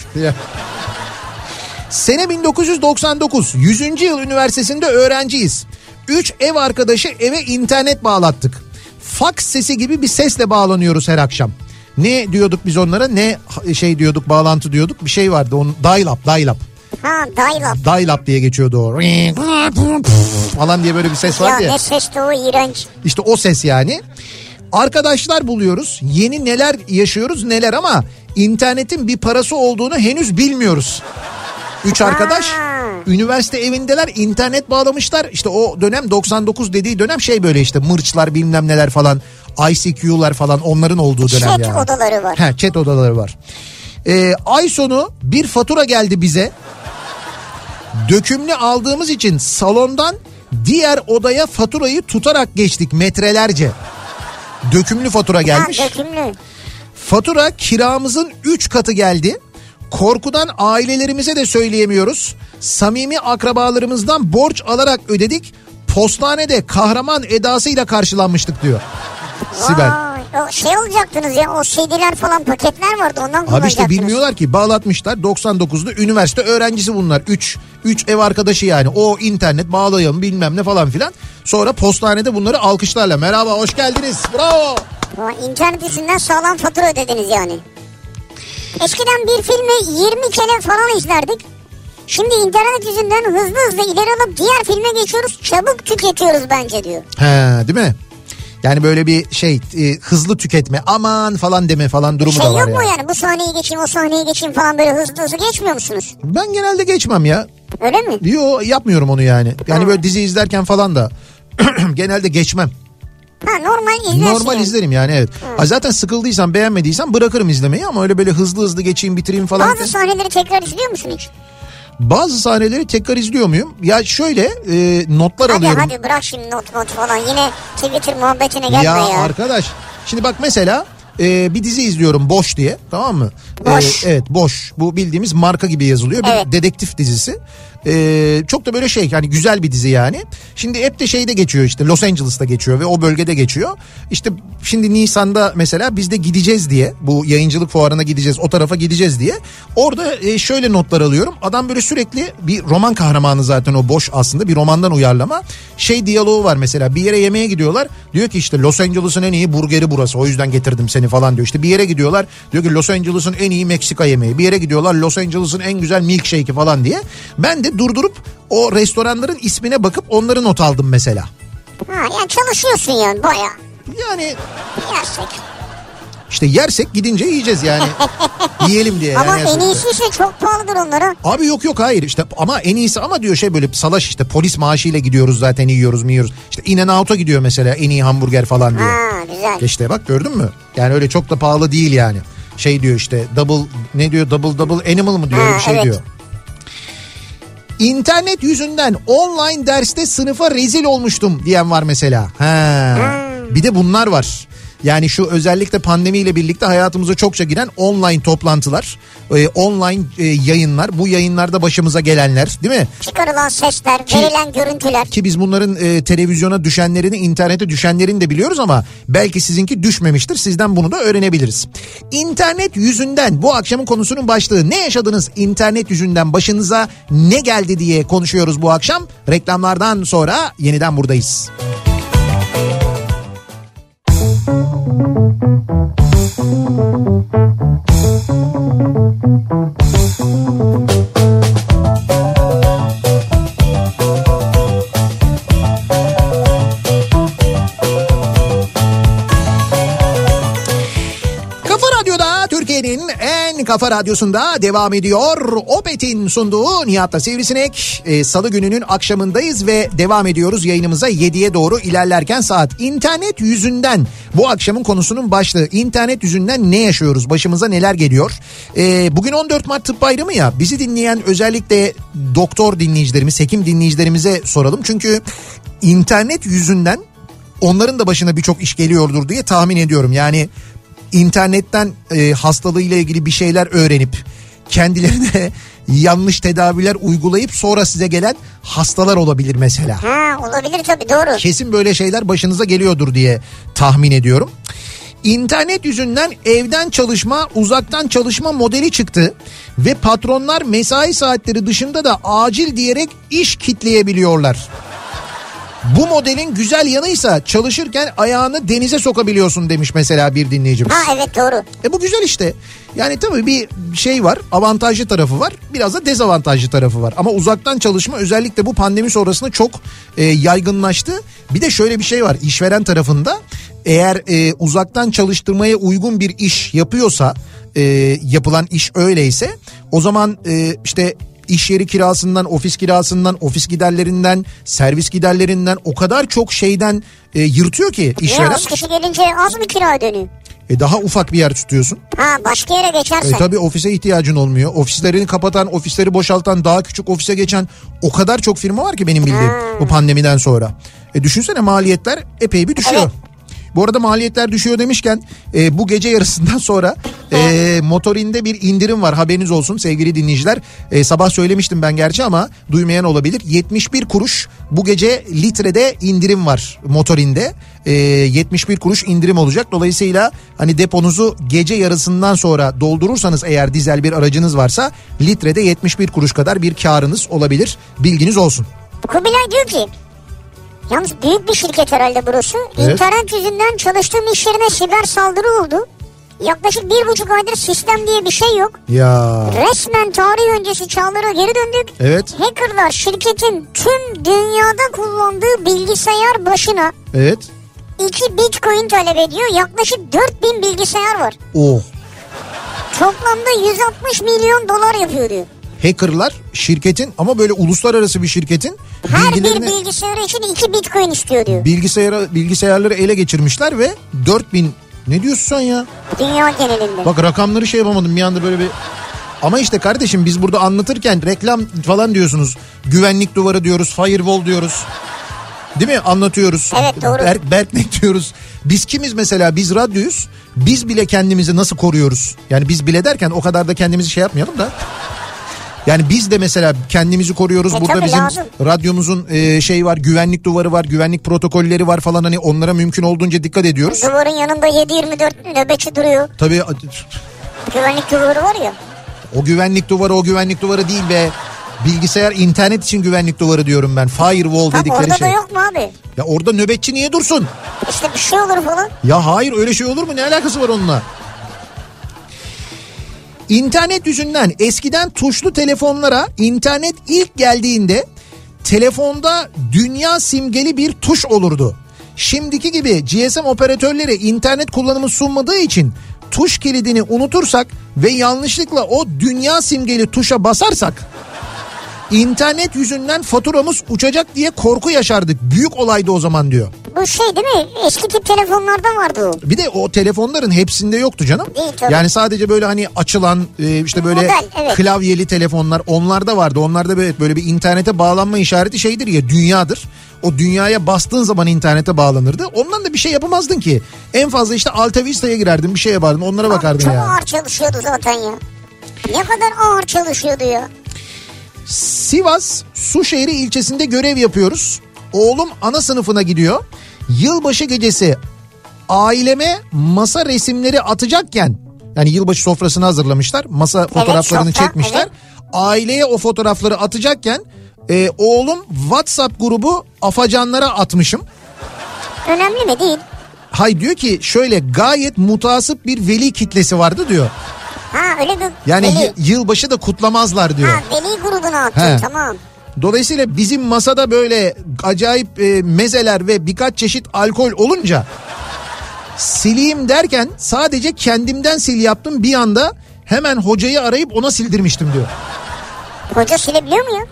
Sene 1999, 100. yıl üniversitesinde öğrenciyiz. 3 ev arkadaşı eve internet bağlattık. Faks sesi gibi bir sesle bağlanıyoruz her akşam. Ne diyorduk biz onlara? Ne şey diyorduk, bağlantı diyorduk. Bir şey vardı onun, dial-up. Ha, dial-up. Dial-up diye geçiyordu o. Falan diye böyle bir ses vardı ya. Ya ne sesti o, iğrenç. İşte o ses yani. Arkadaşlar buluyoruz. Yeni neler yaşıyoruz neler ama internetin bir parası olduğunu henüz bilmiyoruz. 3 arkadaş üniversite evindeler, internet bağlamışlar. İşte o dönem 99 dediği dönem şey böyle işte mırçlar bilmem neler falan, ICQ'lar falan onların olduğu dönem chat yani. odaları var. He, chat odaları var. Ay sonu bir fatura geldi bize. Dökümlü aldığımız için salondan diğer odaya faturayı tutarak geçtik metrelerce. Dökümlü fatura gelmiş. Ha, dökümlü. Fatura kiramızın 3 katı geldi. Korkudan ailelerimize de söyleyemiyoruz. Samimi akrabalarımızdan borç alarak ödedik. Postanede kahraman edasıyla karşılanmıştık diyor Sibel. Vay, o şey olacaktınız ya, o CD'ler falan paketler vardı, ondan kullanacaktınız. Abi işte bilmiyorlar ki, bağlatmışlar. 99'da üniversite öğrencisi bunlar. 3 ev arkadaşı yani. O internet bağlayalım bilmem ne falan filan. Sonra postanede bunları alkışlarla merhaba hoş geldiniz bravo. İnternet yüzünden sağlam fatura ödediniz yani. Eskiden bir filmi 20 kere falan izlerdik. Şimdi internet yüzünden hızlı ileri alıp diğer filme geçiyoruz. Çabuk tüketiyoruz bence diyor. He, değil mi? Yani böyle bir şey hızlı tüketme aman falan deme falan durumu da var yok mu yani. Yani bu sahneyi geçeyim o sahneyi geçeyim falan böyle hızlı geçmiyor musunuz? Ben genelde geçmem ya. Öyle mi? Yo, yapmıyorum onu yani. Yani böyle dizi izlerken falan da genelde geçmem. Ha, normal izlersin. Normal izlerim yani, evet. Zaten sıkıldıysam beğenmediysem bırakırım izlemeyi ama öyle böyle hızlı geçeyim bitireyim falan. Bazı sahneleri tekrar izliyor musun hiç? Bazı sahneleri tekrar izliyor muyum? Ya şöyle notlar alıyorum. Hadi bırak şimdi not falan, yine Twitter muhabbetine gelme ya. Ya arkadaş şimdi bak mesela bir dizi izliyorum Boş diye, tamam mı? Boş. Evet, Boş, bu bildiğimiz marka gibi yazılıyor, evet. Bir dedektif dizisi. Çok da böyle şey yani güzel bir dizi yani. Şimdi hep de şeyde geçiyor, işte Los Angeles'ta geçiyor ve o bölgede geçiyor. İşte şimdi Nisan'da mesela biz de gideceğiz diye, bu yayıncılık fuarına gideceğiz, o tarafa gideceğiz diye. Orada şöyle notlar alıyorum. Adam böyle sürekli, bir roman kahramanı zaten o Boş, aslında bir romandan uyarlama. Şey diyaloğu var mesela, bir yere yemeğe gidiyorlar. Diyor ki işte Los Angeles'ın en iyi burgeri burası, o yüzden getirdim seni falan diyor. İşte bir yere gidiyorlar, diyor ki Los Angeles'ın en iyi Meksika yemeği. Bir yere gidiyorlar, Los Angeles'ın en güzel milkshake'i falan diye. Ben de durdurup o restoranların ismine bakıp onları not aldım mesela. Ha, yani çalışıyorsun yani bayağı. Yani yersek. İşte yersek gidince yiyeceğiz yani. Yiyelim diye. Ama yani en iyisi ise çok pahalıdır onlara. Abi yok hayır işte, ama en iyisi ama diyor şey böyle salaş, işte polis maaşıyla gidiyoruz zaten, yiyoruz. İşte In-N-Out'a gidiyor mesela en iyi hamburger falan diyor. Ha, güzel. İşte bak, gördün mü? Yani öyle çok da pahalı değil yani. Şey diyor işte double animal mı diyor, bir şey evet. diyor. İnternet yüzünden online derste sınıfa rezil olmuştum diyen var mesela. Bir de bunlar var. Yani şu özellikle pandemiyle birlikte hayatımıza çokça giren online toplantılar, online yayınlar, bu yayınlarda başımıza gelenler, değil mi? Çıkarılan sesler, verilen görüntüler. Ki biz bunların televizyona düşenlerini, internete düşenlerini de biliyoruz ama belki sizinki düşmemiştir. Sizden bunu da öğrenebiliriz. İnternet yüzünden, bu akşamın konusunun başlığı. Ne yaşadınız internet yüzünden, başınıza ne geldi diye konuşuyoruz bu akşam. Reklamlardan sonra yeniden buradayız. Kafa Radyosu'nda devam ediyor. Opet'in sunduğu Nihat'la Sivrisinek. Salı gününün akşamındayız ve devam ediyoruz yayınımıza 7'ye doğru ilerlerken saat. İnternet yüzünden, bu akşamın konusunun başlığı. İnternet yüzünden ne yaşıyoruz? Başımıza neler geliyor? Bugün 14 Mart Tıp Bayramı ya. Bizi dinleyen özellikle doktor dinleyicilerimiz, hekim dinleyicilerimize soralım. Çünkü internet yüzünden onların da başına birçok iş geliyordur diye tahmin ediyorum. Yani İnternetten hastalığıyla ilgili bir şeyler öğrenip kendilerine yanlış tedaviler uygulayıp sonra size gelen hastalar olabilir mesela. Ha, olabilir tabii, doğru. Kesin böyle şeyler başınıza geliyordur diye tahmin ediyorum. İnternet yüzünden evden çalışma, uzaktan çalışma modeli çıktı ve patronlar mesai saatleri dışında da acil diyerek iş kitleyebiliyorlar. Bu modelin güzel yanıysa çalışırken ayağını denize sokabiliyorsun demiş mesela bir dinleyicimiz. Ha evet, doğru. Bu güzel işte. Yani tabii bir şey var, avantajlı tarafı var, biraz da dezavantajlı tarafı var. Ama uzaktan çalışma özellikle bu pandemi sonrasında çok yaygınlaştı. Bir de şöyle bir şey var, işveren tarafında eğer uzaktan çalıştırmaya uygun bir iş yapıyorsa, yapılan iş öyleyse o zaman işte iş yeri kirasından, ofis kirasından, ofis giderlerinden, servis giderlerinden o kadar çok şeyden yırtıyor ki işveren. Ya az kişi gelince az mı kira ödeniyor? Daha ufak bir yer tutuyorsun. Ha, başka yere geçersen. Tabii ofise ihtiyacın olmuyor. Ofislerini kapatan, ofisleri boşaltan, daha küçük ofise geçen o kadar çok firma var ki benim bildiğim bu pandemiden sonra. Düşünsene, maliyetler epey bir düşüyor. Evet. Bu arada maliyetler düşüyor demişken bu gece yarısından sonra Motorin'de bir indirim var, haberiniz olsun sevgili dinleyiciler. Sabah söylemiştim ben gerçi ama duymayan olabilir. 71 kuruş bu gece litrede indirim var Motorin'de. 71 kuruş indirim olacak. Dolayısıyla hani deponuzu gece yarısından sonra doldurursanız eğer dizel bir aracınız varsa litrede 71 kuruş kadar bir karınız olabilir. Bilginiz olsun. Kubilay diyor ki, yalnız büyük bir şirket herhalde burası. Evet. İnternet yüzünden çalıştığım iş yerine siber saldırı oldu. Yaklaşık 1,5 aydır sistem diye bir şey yok. Ya. Resmen tarih öncesi çağlara geri döndük. Evet. Hackerlar şirketin tüm dünyada kullandığı bilgisayar başına evet 2 Bitcoin talep ediyor. Yaklaşık 4000 bilgisayar var. Oh. Toplamda 160 milyon dolar yapıyor diyor. Hackerlar şirketin, ama böyle uluslararası bir şirketin her bir bilgisayarı için 2 Bitcoin istiyor diyor. Bilgisayarları ele geçirmişler ve 4000, ne diyorsun sen ya? Dünya genelinde. Bak rakamları şey yapamadım bir anda böyle bir. Ama işte kardeşim biz burada anlatırken reklam falan diyorsunuz. Güvenlik duvarı diyoruz, firewall diyoruz. Değil mi? Anlatıyoruz. Evet, doğru. Berknet diyoruz. Biz kimiz mesela? Biz radyoyuz. Biz bile kendimizi nasıl koruyoruz? Yani biz bile derken o kadar da kendimizi şey yapmayalım da. Yani biz de mesela kendimizi koruyoruz. Burada bizim lazım. Radyomuzun şey var, güvenlik duvarı var, güvenlik protokolleri var falan, hani onlara mümkün olduğunca dikkat ediyoruz. Duvarın yanında 7/24 nöbetçi duruyor. Tabii. Güvenlik duvarı var ya. O güvenlik duvarı değil be. Bilgisayar, internet için güvenlik duvarı diyorum ben. Firewall dedikleri orada şey. Orada da yok mu abi? Ya orada nöbetçi niye dursun? İşte bir şey olur falan. Ya hayır, öyle şey olur mu? Ne alakası var onunla? İnternet yüzünden eskiden tuşlu telefonlara internet ilk geldiğinde telefonda dünya simgeli bir tuş olurdu. Şimdiki gibi GSM operatörleri internet kullanımı sunmadığı için tuş kilidini unutursak ve yanlışlıkla o dünya simgeli tuşa basarsak İnternet yüzünden faturamız uçacak diye korku yaşardık. Büyük olaydı o zaman diyor. Bu şey değil mi? Eski tip telefonlarda vardı o. Bir de o telefonların hepsinde yoktu canım. Değil tabii. Yani sadece böyle hani açılan işte böyle model, evet, klavyeli telefonlar, onlarda vardı. Onlarda böyle bir internete bağlanma işareti şeydir ya, dünyadır. O dünyaya bastığın zaman internete bağlanırdı. Ondan da bir şey yapamazdın ki. En fazla işte Alta Vista'ya girerdin, bir şey yapardın, onlara bakardın ya. Çok ağır çalışıyordu zaten ya. Ne kadar ağır çalışıyordu ya. Sivas Suşehri ilçesinde görev yapıyoruz. Oğlum ana sınıfına gidiyor. Yılbaşı gecesi aileme masa resimleri atacakken, yani yılbaşı sofrasını hazırlamışlar. Masa fotoğraflarını çekmişler. Evet. Aileye o fotoğrafları atacakken oğlum WhatsApp grubu afacanlara atmışım. Önemli mi? Değil. Hay diyor ki şöyle, gayet mutasip bir veli kitlesi vardı diyor. Ha öyle bir yani veli. Yılbaşı da kutlamazlar diyor. Ha, veli grubuna attın, tamam. Dolayısıyla bizim masada böyle acayip mezeler ve birkaç çeşit alkol olunca sileyim derken sadece kendimden sil yaptım, bir anda hemen hocayı arayıp ona sildirmiştim diyor. Hoca silebiliyor mu ya?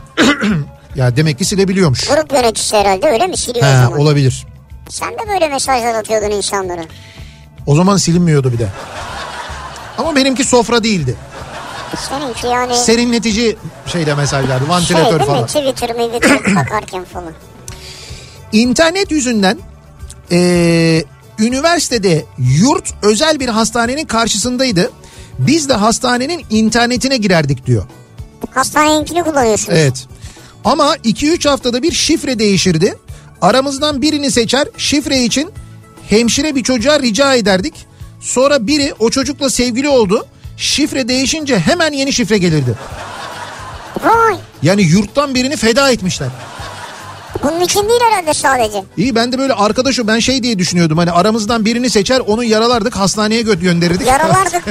Ya demek ki silebiliyormuş. Grup yöneticisi herhalde, öyle mi siliyor o zaman? Olabilir. Sen de böyle mesajlar atıyordun insanlara. O zaman silinmiyordu bir de. Ama benimki sofra değildi. Seninki yani... Serinletici şeyde mesajlardı, vantilatör falan. Twitter bakarken falan. İnternet yüzünden üniversitede yurt özel bir hastanenin karşısındaydı. Biz de hastanenin internetine girerdik diyor. Hastaneninkini kullanıyorsunuz. Evet. Ama 2-3 haftada bir şifre değişirdi. Aramızdan birini seçer, şifre için hemşire bir çocuğa rica ederdik. Sonra biri o çocukla sevgili oldu. Şifre değişince hemen yeni şifre gelirdi. Vay. Yani yurttan birini feda etmişler. Bunun için değil herhalde sadece. İyi, ben de böyle arkadaşı ben şey diye düşünüyordum. Hani aramızdan birini seçer, onu yaralardık, hastaneye gönderirdik. Yaralardık mı?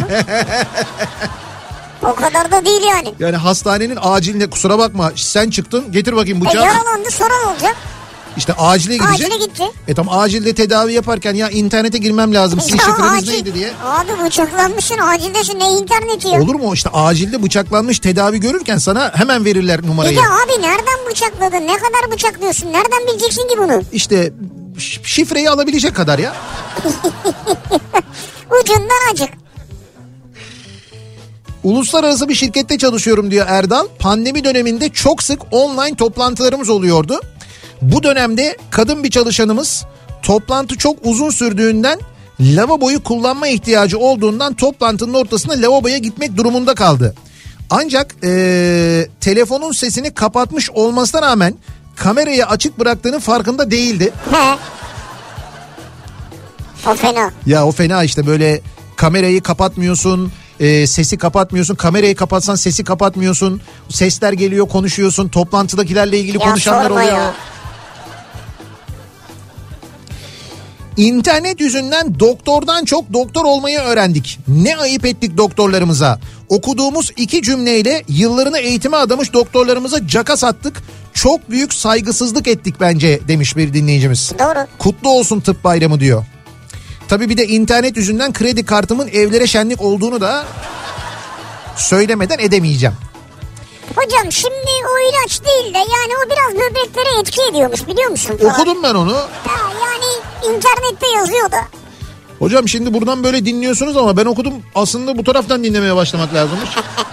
O kadar da değil yani. Yani hastanenin aciline kusura bakma sen çıktın, getir bakayım bıçağı. Yaralandı, sonra ne olacak? İşte acile gidecek. Acile gitti. Tam acilde tedavi yaparken ya internete girmem lazım. Sizin şifreniz neydi diye. Abi bıçaklanmışsın, acildesin, ne interneti ya? Olur mu? İşte acilde bıçaklanmış tedavi görürken sana hemen verirler numarayı. Bir de abi nereden bıçakladın? Ne kadar bıçaklıyorsun? Nereden bileceksin ki bunu? İşte şifreyi alabilecek kadar ya. Ucundan acık. Uluslararası bir şirkette çalışıyorum diyor Erdal. Pandemi döneminde çok sık online toplantılarımız oluyordu. Bu dönemde kadın bir çalışanımız toplantı çok uzun sürdüğünden lavaboyu kullanma ihtiyacı olduğundan toplantının ortasında lavaboya gitmek durumunda kaldı. Ancak telefonun sesini kapatmış olmasına rağmen kamerayı açık bıraktığının farkında değildi. He. O fena. Ya o fena işte, böyle kamerayı kapatmıyorsun, sesi kapatmıyorsun, kamerayı kapatsan sesi kapatmıyorsun, sesler geliyor, konuşuyorsun, toplantıdakilerle ilgili konuşanlar oluyor. Ya. İnternet yüzünden doktordan çok doktor olmayı öğrendik. Ne ayıp ettik doktorlarımıza. Okuduğumuz 2 cümleyle yıllarını eğitime adamış doktorlarımıza caka sattık. Çok büyük saygısızlık ettik bence demiş bir dinleyicimiz. Doğru. Kutlu olsun tıp bayramı diyor. Tabii bir de internet yüzünden kredi kartımın evlere şenlik olduğunu da söylemeden edemeyeceğim. Hocam şimdi o ilaç değil de yani o biraz böbreklere etki ediyormuş, biliyor musun falan. Okudum ben onu. Ya yani internette yazıyor da. Hocam şimdi buradan böyle dinliyorsunuz ama ben okudum, aslında bu taraftan dinlemeye başlamak lazımmış.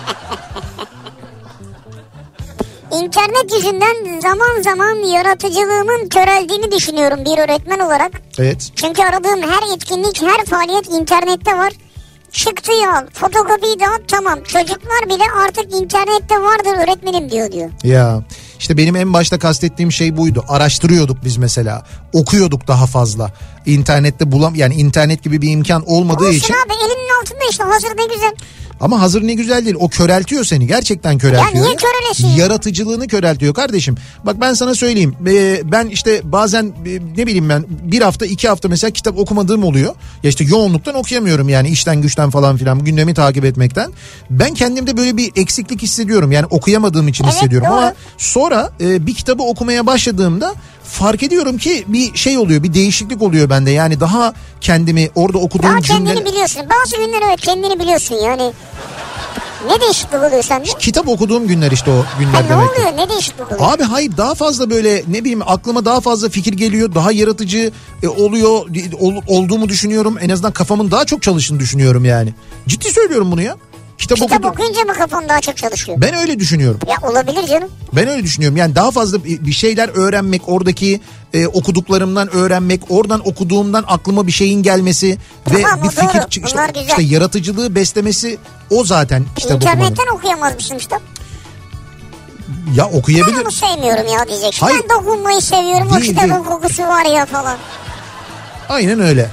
İnternet yüzünden zaman zaman yaratıcılığımın köreldiğini düşünüyorum bir öğretmen olarak. Evet. Çünkü aradığım her etkinlik, her faaliyet internette var. Çıktıyı al, fotokopiyi de at, tamam. Çocuklar bile artık internette vardır öğretmenim diyor. Ya işte benim en başta kastettiğim şey buydu. Araştırıyorduk biz mesela. Okuyorduk daha fazla. İnternette yani internet gibi bir imkan olmadığı olsun için. Abi elinin altında işte, hazır ne güzel. Ama hazır ne güzel değil. O köreltiyor seni. Gerçekten köreltiyor. Ya niye körelesin? Yaratıcılığını köreltiyor kardeşim. Bak ben sana söyleyeyim. Ben işte bazen ne bileyim ben 1 hafta 2 hafta mesela kitap okumadığım oluyor. Ya işte yoğunluktan okuyamıyorum yani, işten güçten falan filan, gündemi takip etmekten. Ben kendimde böyle bir eksiklik hissediyorum. Yani okuyamadığım için hissediyorum. Doğru. Ama sonra bir kitabı okumaya başladığımda fark ediyorum ki bir şey oluyor, bir değişiklik oluyor bende. Yani daha kendimi orada okuduğum daha kendini biliyorsun. Bazı günler evet kendini biliyorsun yani. Ne değişiklik oluyor sende? Kitap okuduğum günler işte o günler demek. Ne oluyor? Ne değişiklik oluyor? Abi hayır, daha fazla böyle ne bileyim aklıma daha fazla fikir geliyor. Daha yaratıcı oluyor olduğumu düşünüyorum. En azından kafamın daha çok çalıştığını düşünüyorum yani. Ciddi söylüyorum bunu ya. Kitap okuyunca mı kafan daha çok çalışıyor? Ben öyle düşünüyorum. Ya olabilir canım. Ben öyle düşünüyorum. Yani daha fazla bir şeyler öğrenmek, oradaki okuduklarımdan öğrenmek, oradan okuduğumdan aklıma bir şeyin gelmesi tamam, ve bir fikir işte yaratıcılığı beslemesi, o zaten kitap okumanın. İnternetten okuyamazmışsın işte. Ya okuyabilir. Ben onu sevmiyorum ya diyeceksin. Hayır. Ben dokunmayı seviyorum. Değil, o kitabın kokusu var ya falan. Aynen öyle.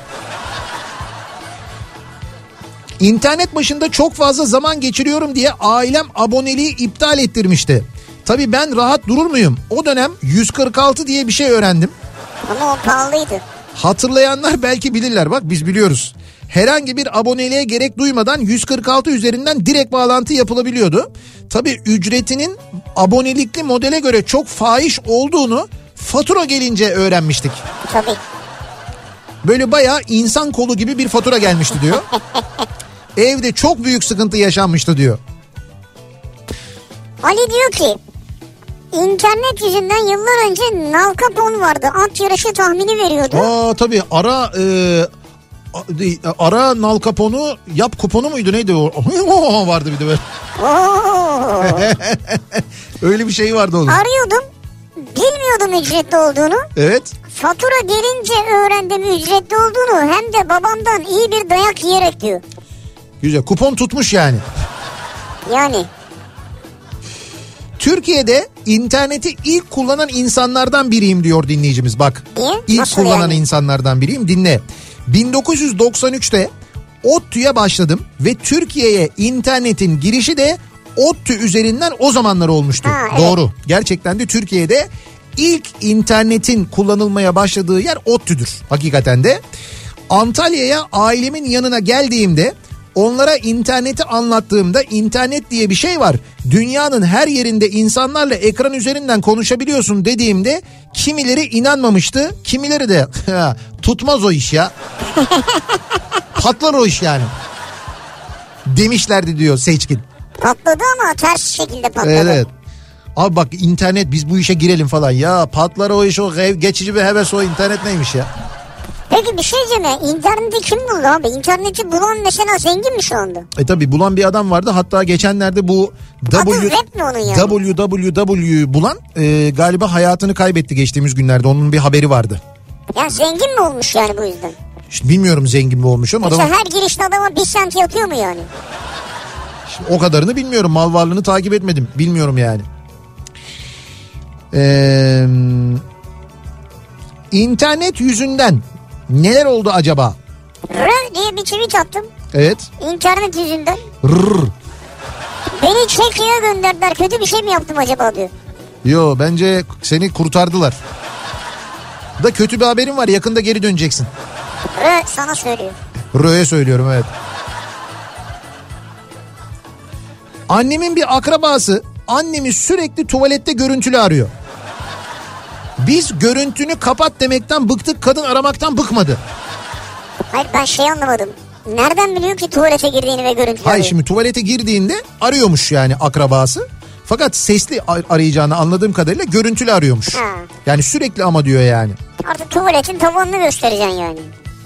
İnternet başında çok fazla zaman geçiriyorum diye ailem aboneliği iptal ettirmişti. Tabii ben rahat durur muyum? O dönem 146 diye bir şey öğrendim. Ama o pahalıydı. Hatırlayanlar belki bilirler, bak biz biliyoruz. Herhangi bir aboneliğe gerek duymadan 146 üzerinden direkt bağlantı yapılabiliyordu. Tabii ücretinin abonelikli modele göre çok fahiş olduğunu fatura gelince öğrenmiştik. Tabii. Böyle bayağı insan kolu gibi bir fatura gelmişti diyor. Evde çok büyük sıkıntı yaşanmıştı diyor. Ali diyor ki internet yüzünden yıllar önce Nal Capone vardı. At yarışı tahmini veriyordu. Aa tabii ara Nal Capone'u yap kuponu muydu neydi o? Vardı bir de böyle. Öyle bir şey vardı onun. Arıyordum. Bilmiyordum ücretli olduğunu. Evet. Fatura gelince öğrendim ücretli olduğunu. Hem de babamdan iyi bir dayak yiyerek diyor. Güzel, kupon tutmuş yani. Yani. Türkiye'de interneti ilk kullanan insanlardan biriyim diyor dinleyicimiz bak. Niye? İlk Nasıl kullanan yani? insanlardan biriyim, dinle. 1993'te ODTÜ'ye başladım ve Türkiye'ye internetin girişi de ODTÜ üzerinden o zamanlar olmuştu. Ha, evet. Doğru. Gerçekten de Türkiye'de ilk internetin kullanılmaya başladığı yer ODTÜ'dür. Hakikaten de. Antalya'ya ailemin yanına geldiğimde onlara interneti anlattığımda internet diye bir şey var, dünyanın her yerinde insanlarla ekran üzerinden konuşabiliyorsun dediğimde kimileri inanmamıştı, kimileri de tutmaz o iş ya. Patlar o iş yani demişlerdi diyor Seçkin. Patladı ama ters şekilde patladı. Evet. Abi bak internet, biz bu işe girelim falan. Ya patlar o iş, o geçici bir heves, o internet neymiş ya? Peki bir şey diyeceğim ya, interneti kim buldu abi? İnterneti bulan mesela zengin mi şu anda? Tabi bulan bir adam vardı. Hatta geçenlerde bu Adı rap mi onun ya? www bulan galiba hayatını kaybetti geçtiğimiz günlerde. Onun bir haberi vardı. Ya zengin mi olmuş yani bu yüzden? İşte bilmiyorum zengin mi olmuş ama Mesela her girişte adama 1 sent yapıyor mu yani? o kadarını bilmiyorum. Mal varlığını takip etmedim. Bilmiyorum yani. İnternet yüzünden neler oldu acaba? R diye bir tweet attım. Evet. İnternet yüzünden. Rrr. Beni Çekya'ya gönderdiler. Kötü bir şey mi yaptım acaba diyor. Yo, bence seni kurtardılar. Da kötü bir haberim var. Yakında geri döneceksin. R sana söylüyor. R'ye söylüyorum, evet. Annemin bir akrabası annemi sürekli tuvalette görüntülü arıyor. Biz görüntünü kapat demekten bıktık, kadın aramaktan bıkmadı. Hayır ben şey anlamadım. Nereden biliyor ki tuvalete girdiğini ve görüntülü Hayır arıyor? şimdi tuvalete girdiğinde arıyormuş yani akrabası. Fakat sesli arayacağını anladığım kadarıyla görüntülü arıyormuş. Ha. Yani sürekli ama diyor yani. Artık tuvaletin tavanını göstereceksin yani.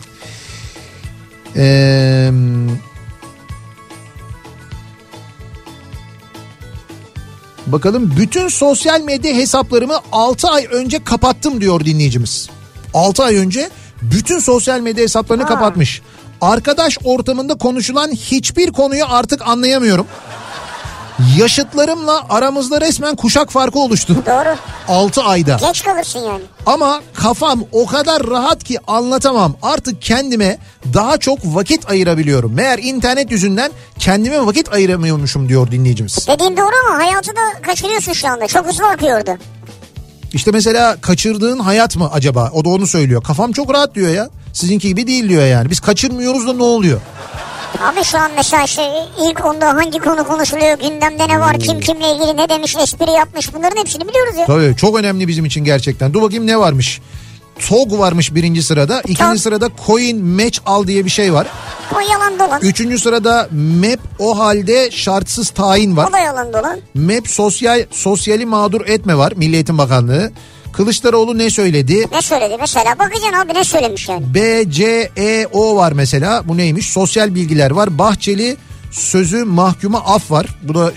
Bakalım, bütün sosyal medya hesaplarımı 6 ay önce kapattım diyor dinleyicimiz. 6 ay önce bütün sosyal medya hesaplarını kapatmış. Arkadaş ortamında konuşulan hiçbir konuyu artık anlayamıyorum. Yaşıtlarımla aramızda resmen kuşak farkı oluştu. Doğru. 6 ayda. Geç kalırsın yani. Ama kafam o kadar rahat ki anlatamam. Artık kendime daha çok vakit ayırabiliyorum. Meğer internet yüzünden kendime vakit ayıramıyormuşum diyor dinleyicimiz. Dediğin doğru ama hayatı da kaçırıyorsun şu anda. Çok hızlı akıyordu. İşte mesela kaçırdığın hayat mı acaba? O da onu söylüyor. Kafam çok rahat diyor ya. Sizinki gibi değil diyor yani. Biz kaçırmıyoruz da ne oluyor? Abi şu an mesela ilk onda hangi konu konuşuluyor, gündemde ne var, kim kimle ilgili ne demiş, espri yapmış, bunların hepsini biliyoruz ya. Tabii çok önemli bizim için gerçekten. Dur bakayım ne varmış? TOG varmış birinci sırada. İkinci sırada Coin Match Al diye bir şey var. O yalan dolan. Üçüncü sırada MEP o halde şartsız tayin var. O da yalan dolan. MEP sosyali mağdur etme var, Milli Eğitim Bakanlığı. Kılıçdaroğlu ne söyledi? Ne söyledi mesela? Bakacaksın abi ne söylemiş yani. BCEO var mesela. Bu neymiş? Sosyal bilgiler var. Bahçeli sözü mahkuma af var. Bu da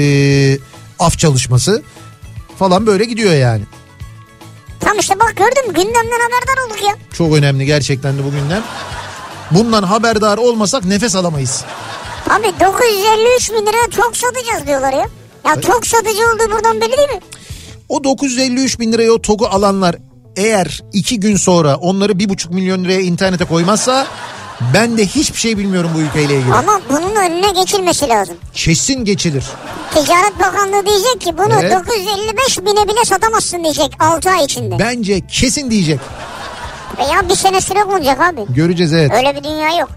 af çalışması falan, böyle gidiyor yani. Tam işte bak gördün mü? Gündemden haberdar olduk ya. Çok önemli gerçekten de bu gündem. Bundan haberdar olmasak nefes alamayız. Abi 953 bin liraya TOG satacağız diyorlar ya. Ya TOG satıcı olduğu buradan belli değil mi? O 953 bin liraya o TOG'u alanlar eğer 2 gün sonra onları 1,5 milyon liraya internete koymazsa ben de hiçbir şey bilmiyorum bu ülkeyle ilgili. Ama bunun önüne geçilmesi lazım. Kesin geçilir. Ticaret Bakanlığı diyecek ki bunu Evet. 955 bine bile satamazsın diyecek 6 ay içinde. Bence kesin diyecek. Ya bir sene süre bulacak abi. Göreceğiz, evet. Öyle bir dünya yok.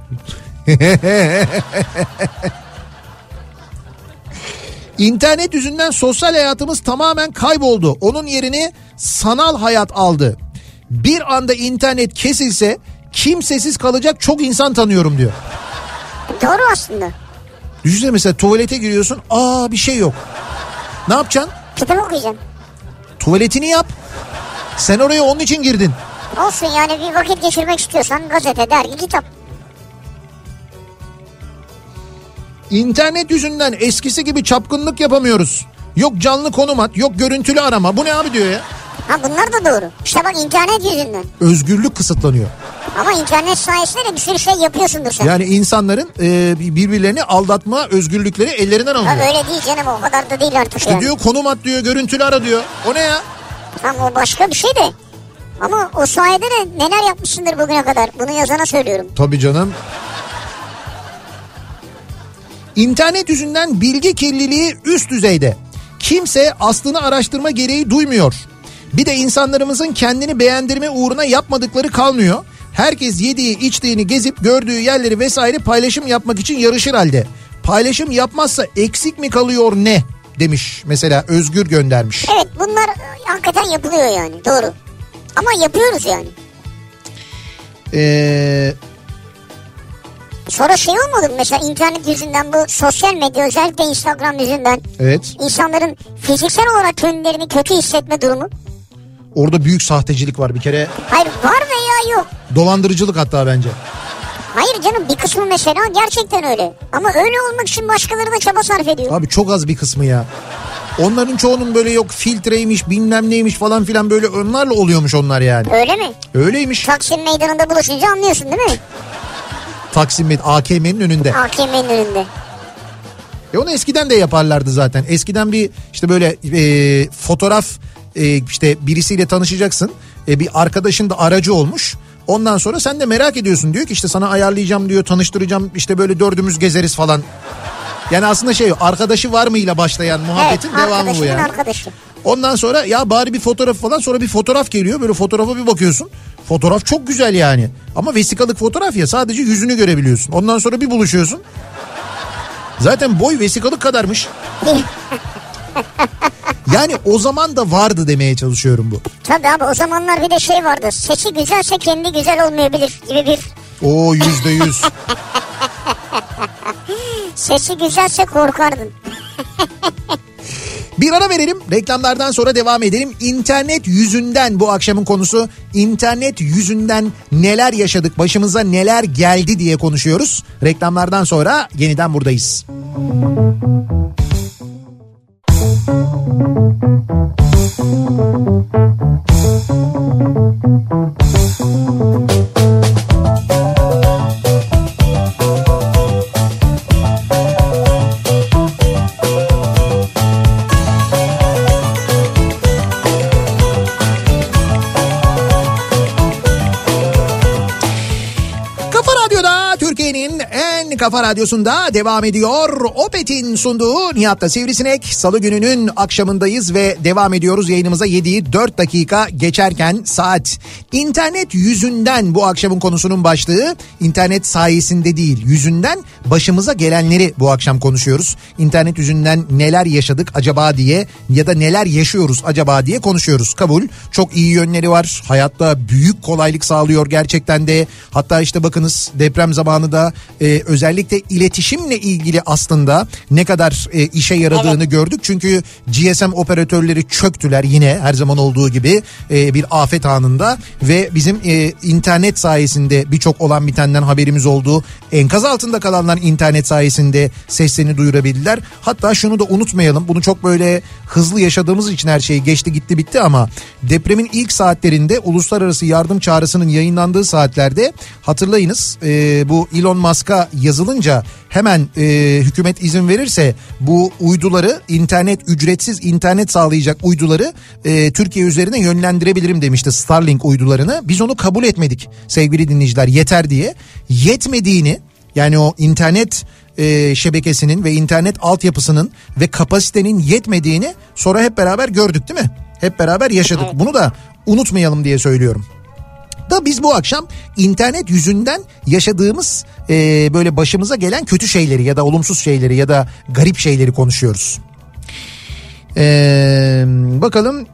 İnternet yüzünden sosyal hayatımız tamamen kayboldu. Onun yerini sanal hayat aldı. Bir anda internet kesilse kimsesiz kalacak çok insan tanıyorum diyor. Doğru aslında. Düşünsene mesela tuvalete giriyorsun, bir şey yok. Ne yapacaksın? Kitap okuyacaksın. Tuvaletini yap. Sen oraya onun için girdin. Olsun yani, bir vakit geçirmek istiyorsan gazete, dergi, kitap. İnternet yüzünden eskisi gibi çapkınlık yapamıyoruz. Yok canlı konum at, yok görüntülü arama. Bu ne abi diyor ya. Ha bunlar da doğru. İşte bak internet yüzünden. Özgürlük kısıtlanıyor. Ama internet sayesinde de bir sürü şey yapıyorsundur sen. Yani insanların birbirlerini aldatma özgürlükleri ellerinden alınıyor. Ha öyle değil canım, o kadar da değil artık İşte yani. diyor konum at diyor, görüntülü ara diyor. O ne ya? Tamam, o başka bir şey de. Ama o sayede de neler yapmışsındır bugüne kadar. Bunu yazana söylüyorum. Tabii canım. İnternet yüzünden bilgi kirliliği üst düzeyde. Kimse aslını araştırma gereği duymuyor. Bir de insanlarımızın kendini beğendirme uğruna yapmadıkları kalmıyor. Herkes yediği içtiğini gezip gördüğü yerleri vesaire paylaşım yapmak için yarışır halde. Paylaşım yapmazsa eksik mi kalıyor ne? Demiş mesela, Özgür göndermiş. Evet, bunlar hakikaten yapılıyor yani, doğru. Ama yapıyoruz yani. Sonra şey olmadı mı mesela, internet yüzünden, bu sosyal medya, özellikle Instagram yüzünden. Evet. İnsanların fiziksel olarak kendilerini kötü hissetme durumu. Orada büyük sahtecilik var bir kere. Hayır, var veya yok. Dolandırıcılık hatta bence. Hayır canım, bir kısmı mesela gerçekten öyle. Ama öyle olmak için başkaları da çaba sarf ediyor. Abi çok az bir kısmı ya. Onların çoğunun böyle yok filtreymiş bilmem neymiş falan filan, böyle onlarla oluyormuş onlar yani. Öyle mi? Öyleymiş. Taksim Meydanı'nda buluşunca anlıyorsun değil mi? Taksim AKM'nin önünde. AKM'nin önünde. Onu eskiden de yaparlardı zaten. Eskiden bir işte böyle fotoğraf, işte birisiyle tanışacaksın. Bir arkadaşın da aracı olmuş. Ondan sonra sen de merak ediyorsun, diyor ki işte sana ayarlayacağım diyor, tanıştıracağım, işte böyle dördümüz gezeriz falan. Yani aslında arkadaşı var mıyla başlayan muhabbetin devamı bu yani. Arkadaşı. Ondan sonra ya bari bir fotoğraf falan, sonra bir fotoğraf geliyor, böyle fotoğrafa bir bakıyorsun. Fotoğraf çok güzel yani. Ama vesikalık fotoğraf ya, sadece yüzünü görebiliyorsun. Ondan sonra bir buluşuyorsun. Zaten boy vesikalık kadarmış. Yani o zaman da vardı demeye çalışıyorum bu. Tabii abi, o zamanlar bir de şey vardı. Sesi güzelse kendi güzel olmayabilir gibi bir. Oo, %100. Sesi güzelse korkardın. Bir ara verelim, reklamlardan sonra devam edelim. İnternet yüzünden bu akşamın konusu. İnternet yüzünden neler yaşadık, başımıza neler geldi diye konuşuyoruz. Reklamlardan sonra yeniden buradayız. Kafa Radyosu'nda devam ediyor. Opet'in sunduğu Nihat'la Sivrisinek. Salı gününün akşamındayız ve devam ediyoruz yayınımıza. 7'yi 4 dakika geçerken saat. İnternet yüzünden bu akşamın konusunun başlığı. İnternet sayesinde değil, yüzünden başımıza gelenleri bu akşam konuşuyoruz. İnternet yüzünden neler yaşadık acaba diye, ya da neler yaşıyoruz acaba diye konuşuyoruz. Kabul, çok iyi yönleri var. Hayatta büyük kolaylık sağlıyor gerçekten de. Hatta işte bakınız, deprem zamanı da özellikle iletişimle ilgili aslında ne kadar işe yaradığını gördük. Çünkü GSM operatörleri çöktüler yine, her zaman olduğu gibi bir afet anında ve bizim internet sayesinde birçok olan bitenden haberimiz oldu. Enkaz altında kalanlar internet sayesinde seslerini duyurabildiler. Hatta şunu da unutmayalım, bunu çok böyle hızlı yaşadığımız için her şey geçti gitti bitti ama depremin ilk saatlerinde uluslararası yardım çağrısının yayınlandığı saatlerde hatırlayınız, bu Elon Musk'a yazılınca hemen hükümet izin verirse bu uyduları, ücretsiz internet sağlayacak uyduları Türkiye üzerine yönlendirebilirim demişti, Starlink uydularını. Biz onu kabul etmedik sevgili dinleyiciler, yeter diye. Yetmediğini, yani o internet şebekesinin ve internet altyapısının ve kapasitenin yetmediğini sonra hep beraber gördük değil mi? Hep beraber yaşadık. Evet. Bunu da unutmayalım diye söylüyorum. Da biz bu akşam internet yüzünden yaşadığımız böyle başımıza gelen kötü şeyleri ya da olumsuz şeyleri ya da garip şeyleri konuşuyoruz. Bakalım.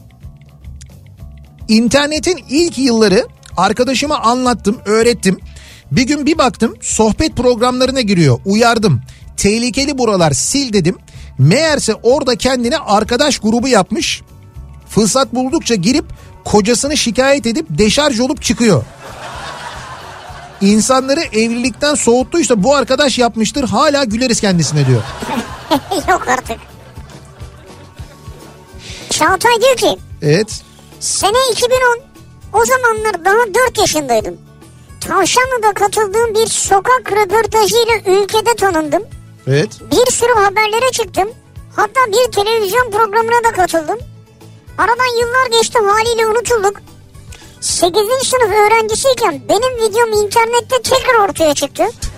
İnternetin ilk yılları arkadaşıma anlattım, öğrettim. Bir gün bir baktım sohbet programlarına giriyor. Uyardım. Tehlikeli buralar, sil dedim. Meğerse orada kendine arkadaş grubu yapmış. Fırsat buldukça girip kocasını şikayet edip deşarj olup çıkıyor. İnsanları evlilikten soğuttuysa bu arkadaş yapmıştır, hala güleriz kendisine diyor. Yok artık. Çağatay diyor ki. Evet. Sene 2010. O zamanlar daha 4 yaşındaydım. Tavşanlı'da katıldığım bir sokak röportajıyla ülkede tanındım. Evet. Bir sürü haberlere çıktım. Hatta bir televizyon programına da katıldım. Aradan yıllar geçti, haliyle unutulduk. 8. sınıf öğrencisiyken benim videom internette tekrar ortaya çıktı.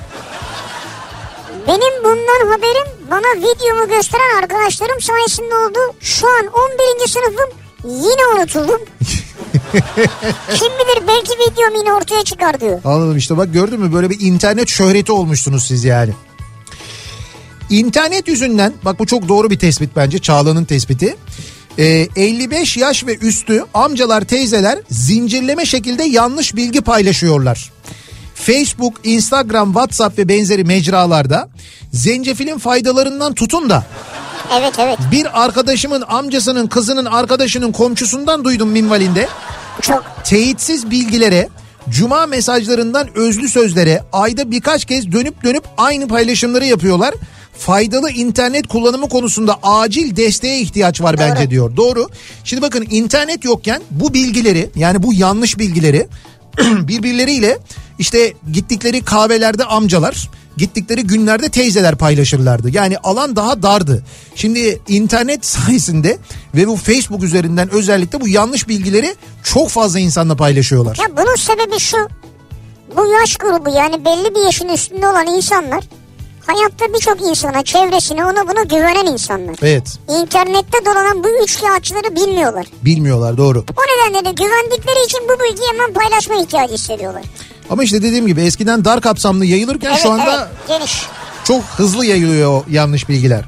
Benim bundan haberim bana videomu gösteren arkadaşlarım sayesinde oldu. Şu an 11. sınıfım, yine unutuldum. Kim bilir, belki videom yine ortaya çıkar diyor. Anladım, işte bak gördün mü, böyle bir internet şöhreti olmuşsunuz siz yani. İnternet yüzünden, bak bu çok doğru bir tespit bence, Çağla'nın tespiti. 55 yaş ve üstü amcalar, teyzeler zincirleme şekilde yanlış bilgi paylaşıyorlar. Facebook, Instagram, WhatsApp ve benzeri mecralarda zencefilin faydalarından tutun da Evet. bir arkadaşımın amcasının kızının arkadaşının komşusundan duydum minvalinde. Çok. Teyitsiz bilgilere, cuma mesajlarından özlü sözlere ayda birkaç kez dönüp aynı paylaşımları yapıyorlar. Faydalı internet kullanımı konusunda acil desteğe ihtiyaç var bence diyor. Doğru. Şimdi bakın, internet yokken bu bilgileri, yani bu yanlış bilgileri birbirleriyle işte gittikleri kahvelerde amcalar, gittikleri günlerde teyzeler paylaşırlardı. Yani alan daha dardı. Şimdi internet sayesinde ve bu Facebook üzerinden özellikle bu yanlış bilgileri çok fazla insanla paylaşıyorlar. Ya bunun sebebi şu. Bu yaş grubu, yani belli bir yaşın üstünde olan insanlar hayatta birçok insana, çevresine, ona buna güvenen insanlar. Evet. İnternette dolanan bu üçkağıtçıları bilmiyorlar. Bilmiyorlar, doğru. O nedenle de güvendikleri için bu bilgiyi hemen paylaşma ihtiyacı hissediyorlar. Ama işte dediğim gibi eskiden dar kapsamlı yayılırken şu anda geniş. çok hızlı yayılıyor o yanlış bilgiler.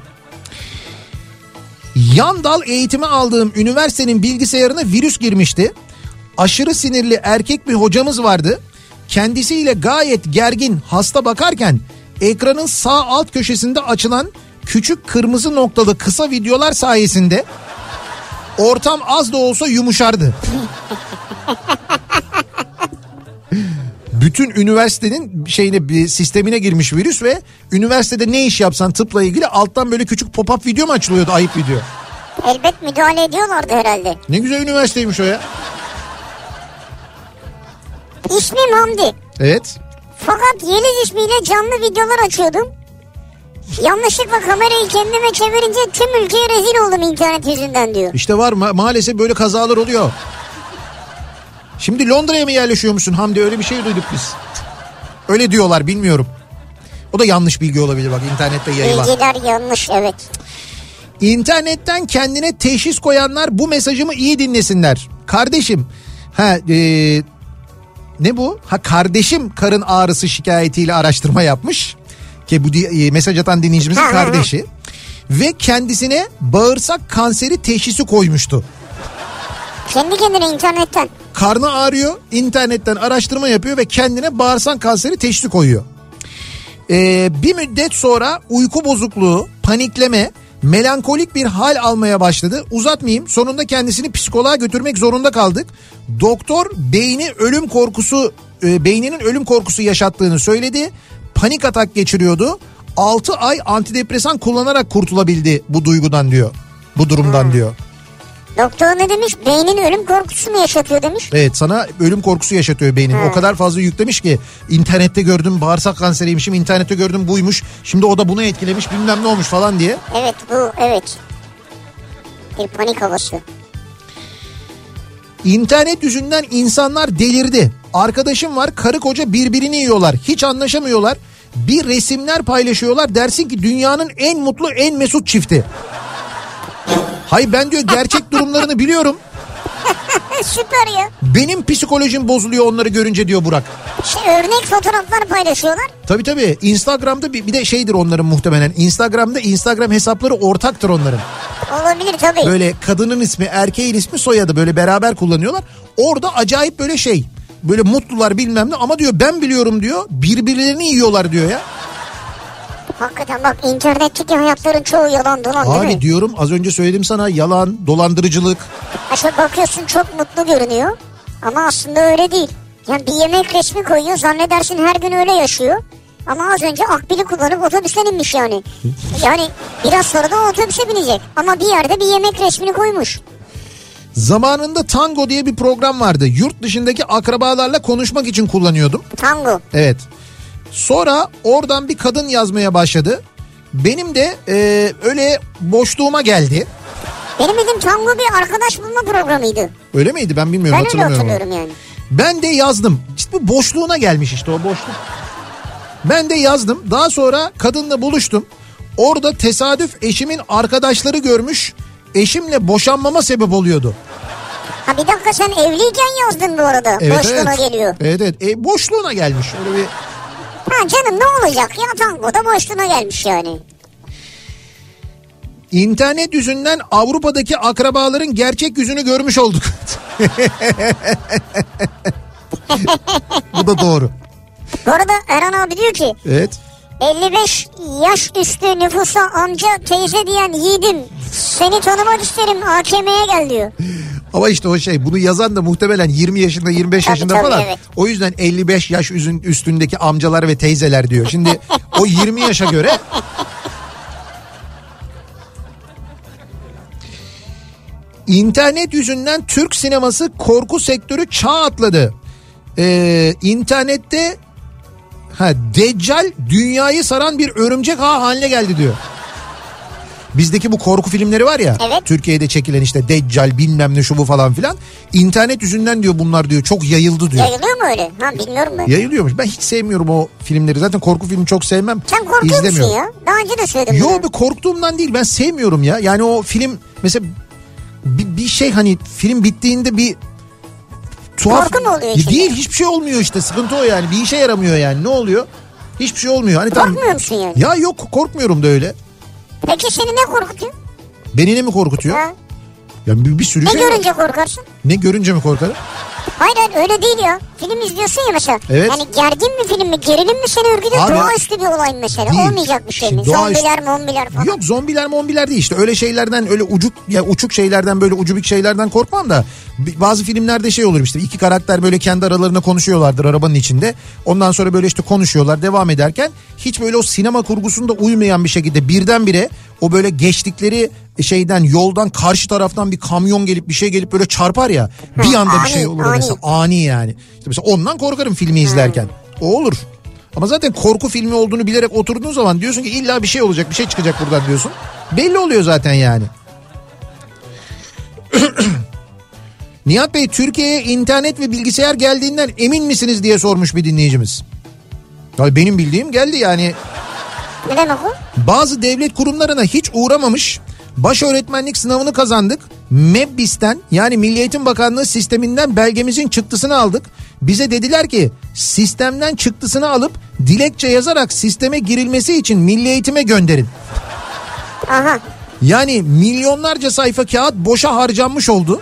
Yan dal eğitimi aldığım üniversitenin bilgisayarına virüs girmişti. Aşırı sinirli erkek bir hocamız vardı. Kendisiyle gayet gergin hasta bakarken ekranın sağ alt köşesinde açılan küçük kırmızı noktalı kısa videolar sayesinde ortam az da olsa yumuşardı. Bütün üniversitenin sistemine girmiş virüs ve üniversitede ne iş yapsan tıpla ilgili alttan böyle küçük pop-up video mu açılıyordu, ayıp video? Elbet müdahale ediyorlardı herhalde. Ne güzel üniversiteymiş o ya. İsmim Hamdi. Evet. Fakat Yeliz ismiyle canlı videolar açıyordum. Yanlışlıkla kamerayı kendime çevirince tüm ülkeye rezil oldum internet yüzünden diyor. İşte var maalesef böyle kazalar oluyor. Şimdi Londra'ya mı yerleşiyormuşsun Hamdi, öyle bir şey duyduk biz. Öyle diyorlar, bilmiyorum. O da yanlış bilgi olabilir bak, internette yayılan. Bilgiler yanlış, evet. İnternetten kendine teşhis koyanlar bu mesajımı iyi dinlesinler. Kardeşim, ne bu? Kardeşim karın ağrısı şikayetiyle araştırma yapmış. Ki bu mesaj atan dinleyicimizin kardeşi. Ve kendisine bağırsak kanseri teşhisi koymuştu. Kendi kendine internetten. Karnı ağrıyor, internetten araştırma yapıyor ve kendine bağırsak kanseri teşhisi koyuyor. Bir müddet sonra uyku bozukluğu, panikleme, melankolik bir hal almaya başladı. Uzatmayayım, sonunda kendisini psikoloğa götürmek zorunda kaldık. Doktor beyninin ölüm korkusu yaşattığını söyledi. Panik atak geçiriyordu. 6 ay antidepresan kullanarak kurtulabildi bu duygudan diyor. Bu durumdan diyor. Doktor ne demiş? Beynin ölüm korkusu mu yaşatıyor demiş? Evet, sana ölüm korkusu yaşatıyor beynin. O kadar fazla yüklemiş ki internette gördüm bağırsak kanseriymişim, internette gördüm buymuş. Şimdi o da bunu etkilemiş, bilmem ne olmuş falan diye. Evet, bu evet. Bir panik havası. İnternet yüzünden insanlar delirdi. Arkadaşım var, karı koca birbirini yiyorlar. Hiç anlaşamıyorlar. Bir resimler paylaşıyorlar. Dersin ki dünyanın en mutlu, en mesut çifti. Hayır, ben diyor gerçek durumlarını biliyorum. Süper ya. Benim psikolojim bozuluyor onları görünce diyor Burak. Örnek fotoğraflar paylaşıyorlar. Tabii. Instagram'da bir de şeydir onların muhtemelen. Instagram hesapları ortaktır onların. Olabilir tabii. Böyle kadının ismi, erkeğin ismi, soyadı böyle beraber kullanıyorlar. Orada acayip böyle böyle mutlular bilmem ne, ama diyor ben biliyorum diyor, birbirlerini yiyorlar diyor ya. Hakikaten bak, internetteki hayatların çoğu yalan dolan değil mi? Abi diyorum, az önce söyledim sana, yalan, dolandırıcılık. Şöyle bakıyorsun çok mutlu görünüyor ama aslında öyle değil. Yani bir yemek resmi koyuyor, zannedersin her gün öyle yaşıyor. Ama az önce akbili kullanıp otobüsten inmiş yani. Yani biraz sonra da o otobüse binecek. Ama bir yerde bir yemek resmini koymuş. Zamanında Tango diye bir program vardı. Yurt dışındaki akrabalarla konuşmak için kullanıyordum. Tango. Evet. Sonra oradan bir kadın yazmaya başladı. Benim de öyle boşluğuma geldi. Benim bildiğim Tango bir arkadaş bulma programıydı. Öyle miydi? Ben bilmiyorum, ben hatırlamıyorum. Ben öyle hatırlıyorum yani. Ben de yazdım. İşte bu boşluğuna gelmiş işte o boşluk. Ben de yazdım. Daha sonra kadınla buluştum. Orada tesadüf eşimin arkadaşları görmüş. Eşimle boşanmama sebep oluyordu. Ha bir dakika, sen evliyken yazdın bu arada. Evet, boşluğuna evet. geliyor. Evet. Boşluğuna gelmiş. Öyle bir... Ha canım, ne olacak ya, Tango'da boşluğuna gelmiş yani. İnternet yüzünden Avrupa'daki akrabaların gerçek yüzünü görmüş olduk. Bu da doğru. Bu arada Erhan abi diyor ki. Evet. 55 yaş üstü nüfusa amca teyze diyen yiğidim. Seni tanımak isterim, AKM'ye gel diyor. Ama işte o şey, bunu yazan da muhtemelen 20 yaşında 25 yaşında tabii, falan. Evet. O yüzden 55 yaş üstündeki amcalar ve teyzeler diyor. Şimdi o 20 yaşa göre... İnternet yüzünden Türk sineması korku sektörü çağ atladı. İnternette Deccal dünyayı saran bir örümcek ağ haline geldi diyor. Bizdeki bu korku filmleri var ya. Evet. Türkiye'de çekilen işte Deccal bilmem ne şu bu falan filan. İnternet yüzünden diyor bunlar diyor çok yayıldı diyor. Yayılıyor mu öyle? Ha, bilmiyorum ben. Yayılıyormuş. Ben hiç sevmiyorum o filmleri. Zaten korku filmi çok sevmem. Sen korkuyor musun ya? Daha önce de söyledim. Yo, bir korktuğumdan değil, ben sevmiyorum ya. Yani o film mesela bir şey, hani film bittiğinde bir tuhaf. Korku mu oluyor içinde? Değil, hiçbir şey olmuyor işte, sıkıntı o yani. Bir işe yaramıyor yani, ne oluyor? Hiçbir şey olmuyor. Hani korkmuyor musun yani? Ya yok, korkmuyorum da öyle. Peki seni ne korkutuyor? Beni ne mi korkutuyor? Ha? Ya bir sürü Ne şey görünce var. korkarsın? Ne görünce mi korkarım? Hayır öyle değil ya. Film izliyorsun ya mesela. Evet. Yani gergin bir film mi, gerilim mi seni ürkütüyor? Abi, doğaüstü bir olay mı mesela? değil. Olmayacak bir şey mi? Şimdi Zombiler mombiler falan. Yok, zombiler değil işte, öyle şeylerden, öyle uçuk şeylerden, böyle ucubik şeylerden korkmam da bazı filmlerde şey olur işte, iki karakter böyle kendi aralarında konuşuyorlardır arabanın içinde. Ondan sonra böyle işte konuşuyorlar, devam ederken hiç böyle o sinema kurgusunda uymayan bir şekilde birdenbire o böyle geçtikleri şeyden, yoldan, karşı taraftan bir kamyon gelip bir şey gelip böyle çarpar ya, bir anda bir şey olur mesela, ani yani. İşte mesela ondan korkarım filmi izlerken. O olur. Ama zaten korku filmi olduğunu bilerek oturduğun zaman diyorsun ki illa bir şey olacak, bir şey çıkacak buradan diyorsun. Belli oluyor zaten yani. Nihat Bey, Türkiye'ye internet ve bilgisayar geldiğinden emin misiniz diye sormuş bir dinleyicimiz. Tabii benim bildiğim geldi yani. Ne demek o? Bazı devlet kurumlarına hiç uğramamış, baş öğretmenlik sınavını kazandık. MEBBİS'ten, yani Milli Eğitim Bakanlığı sisteminden belgemizin çıktısını aldık. Bize dediler ki sistemden çıktısını alıp dilekçe yazarak sisteme girilmesi için Milli Eğitim'e gönderin. Aha. Yani milyonlarca sayfa kağıt boşa harcanmış oldu.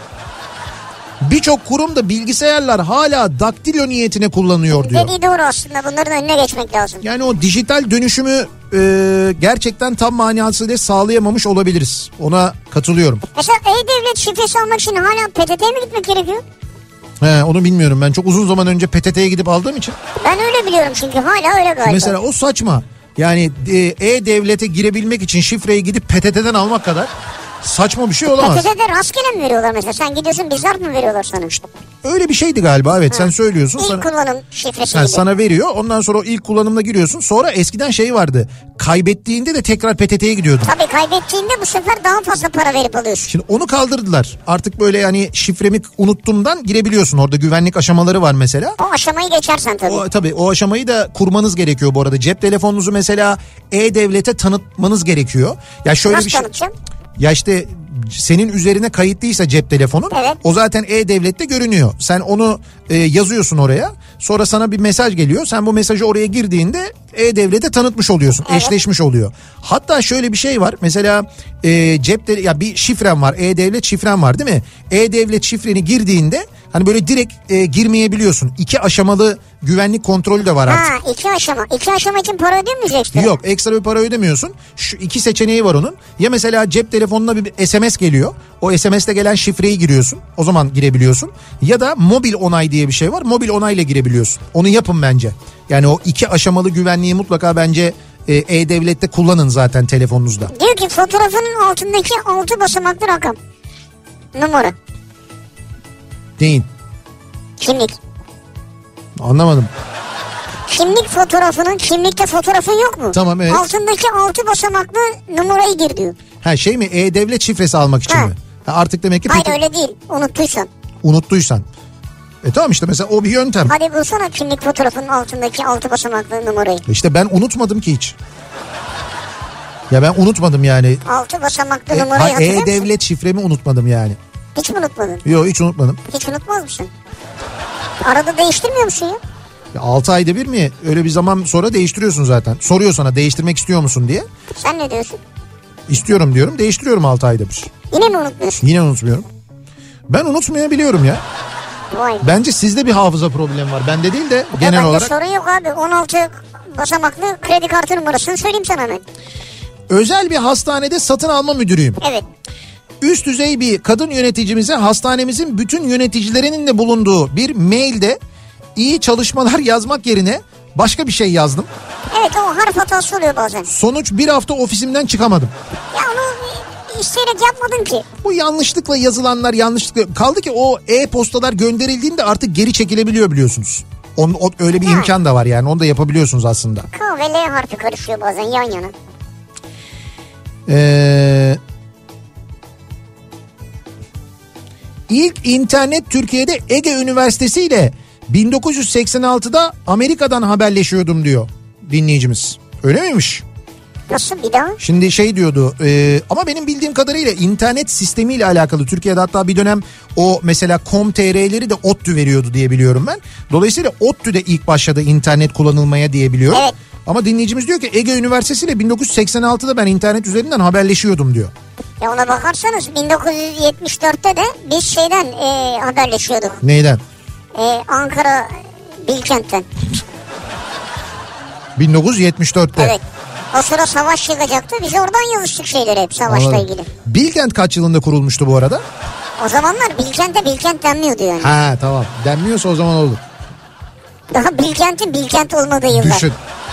Birçok kurumda bilgisayarlar hala daktilo niyetine kullanıyor diyor. Dediği doğru aslında, bunların önüne geçmek lazım. Yani o dijital dönüşümü gerçekten tam manasıyla sağlayamamış olabiliriz. Ona katılıyorum. Mesela E-Devlet şifresi almak için hala PTT'ye mi gitmek gerekiyor? Onu bilmiyorum, ben çok uzun zaman önce PTT'ye gidip aldığım için. Ben öyle biliyorum çünkü hala öyle galiba. Mesela o saçma. Yani E-Devlet'e girebilmek için şifreyi gidip PTT'den almak kadar saçma bir şey olamaz. PTT'de rastgele mi veriyorlar mesela? Sen gidiyorsun, bir zarf mı veriyorlar sana? Öyle bir şeydi galiba, evet, sen söylüyorsun. İlk kullanım şifresi Yani gibi. sana veriyor, ondan sonra o ilk kullanımda giriyorsun. Sonra eskiden şey vardı, kaybettiğinde de tekrar PTT'ye gidiyordun. Tabii kaybettiğinde bu sefer daha fazla para verip alıyorsun. Şimdi onu kaldırdılar. Artık böyle yani şifremi unuttumdan girebiliyorsun. Orada güvenlik aşamaları var mesela. O aşamayı geçersen tabii. Tabii o aşamayı da kurmanız gerekiyor bu arada. Cep telefonunuzu mesela E-Devlet'e tanıtmanız gerekiyor. Ya şöyle nasıl bir şey. tanıtacağım? Ya işte senin üzerine kayıtlıysa cep telefonun, evet, o zaten E-Devlet'te görünüyor. Sen onu yazıyorsun oraya. Sonra sana bir mesaj geliyor. Sen bu mesajı oraya girdiğinde E-Devlet'e tanıtmış oluyorsun. Evet. Eşleşmiş oluyor. Hatta şöyle bir şey var. Mesela cepte ya bir şifren var. E-Devlet şifren var değil mi? E-Devlet şifreni girdiğinde hani böyle direkt girmeyebiliyorsun. 2 aşamalı güvenlik kontrolü de var artık. Ha, 2 aşama. 2 aşama için para ödüyor muyuz ekstra? Yok, ekstra bir para ödemiyorsun. Şu 2 seçeneği var onun. Ya mesela cep telefonuna bir SMS geliyor. O SMS'te gelen şifreyi giriyorsun. O zaman girebiliyorsun. Ya da mobil onay diye bir şey var. Mobil onayla girebiliyorsun. Onu yapın bence. Yani o 2 aşamalı güvenliği mutlaka bence E-Devlet'te kullanın zaten telefonunuzda. Diyor ki fotoğrafının altındaki 6 basamaklı rakam. Numara. Neyin? Kimlik. Anlamadım. Kimlik fotoğrafının, kimlikte fotoğrafın yok mu? Tamam, evet. Altındaki 6 basamaklı numarayı gir diyor. Ha şey mi, E-Devlet şifresi almak için mi? Ha, artık demek ki... Hayır öyle değil, unuttuysan. Unuttuysan. Tamam işte mesela o bir yöntem. Hadi bulsana kimlik fotoğrafının altındaki 6 basamaklı numarayı. İşte ben unutmadım ki hiç. Ya ben unutmadım yani. 6 basamaklı numarayı hatırlıyor musun? E-Devlet şifremi unutmadım yani. Hiç mi unutmadın? Yok, hiç unutmadım. Hiç unutmaz mısın? Arada değiştirmiyor musun ya? 6 ayda bir mi? Öyle bir zaman sonra değiştiriyorsun zaten. Soruyor sana değiştirmek istiyor musun diye. Sen ne diyorsun? İstiyorum diyorum, değiştiriyorum 6 ayda bir. Yine mi unutmuyorsun? Yine unutmuyorum. Ben unutmayabiliyorum ya. Vay. Bence sizde bir hafıza problemi var. Bende değil de genel olarak. Sorun yok abi. 16 basamaklı kredi kartı numarasını söyleyeyim sana hemen. Özel bir hastanede satın alma müdürüyüm. Evet. Üst düzey bir kadın yöneticimize hastanemizin bütün yöneticilerinin de bulunduğu bir mailde iyi çalışmalar yazmak yerine başka bir şey yazdım. Evet, o harf hatası oluyor bazen. Sonuç bir hafta ofisimden çıkamadım. Ya onu isteyerek yapmadın ki. Bu yanlışlıkla yazılanlar yanlışlıkla kaldı ki o e-postalar gönderildiğinde artık geri çekilebiliyor biliyorsunuz. Öyle bir imkan da var yani, onu da yapabiliyorsunuz aslında. K ve L harfi karışıyor bazen yan yana. İlk internet Türkiye'de Ege Üniversitesi ile 1986'da Amerika'dan haberleşiyordum diyor dinleyicimiz. Öyle miymiş? Nasıl bir daha? Şimdi şey diyordu ama benim bildiğim kadarıyla internet sistemiyle alakalı Türkiye'de hatta bir dönem o mesela com.tr'leri de ODTÜ veriyordu diye biliyorum ben. Dolayısıyla ODTÜ'de ilk başladı internet kullanılmaya diye biliyorum. Evet. Ama dinleyicimiz diyor ki Ege Üniversitesi ile 1986'da ben internet üzerinden haberleşiyordum diyor. Ya ona bakarsanız 1974'te de biz şeyden haberleşiyorduk. Neyden? Ankara Bilkent'ten. 1974'te. Evet. O sıra savaş çıkacaktı. Biz oradan yazıştık şeyleri hep savaşla Anladım. ilgili. Bilkent kaç yılında kurulmuştu bu arada? O zamanlar Bilkent'e Bilkent denmiyordu yani. Ha tamam. Denmiyorsa o zaman olur. Daha Bilkent'in Bilkent olmadığı yıllar. Düşün.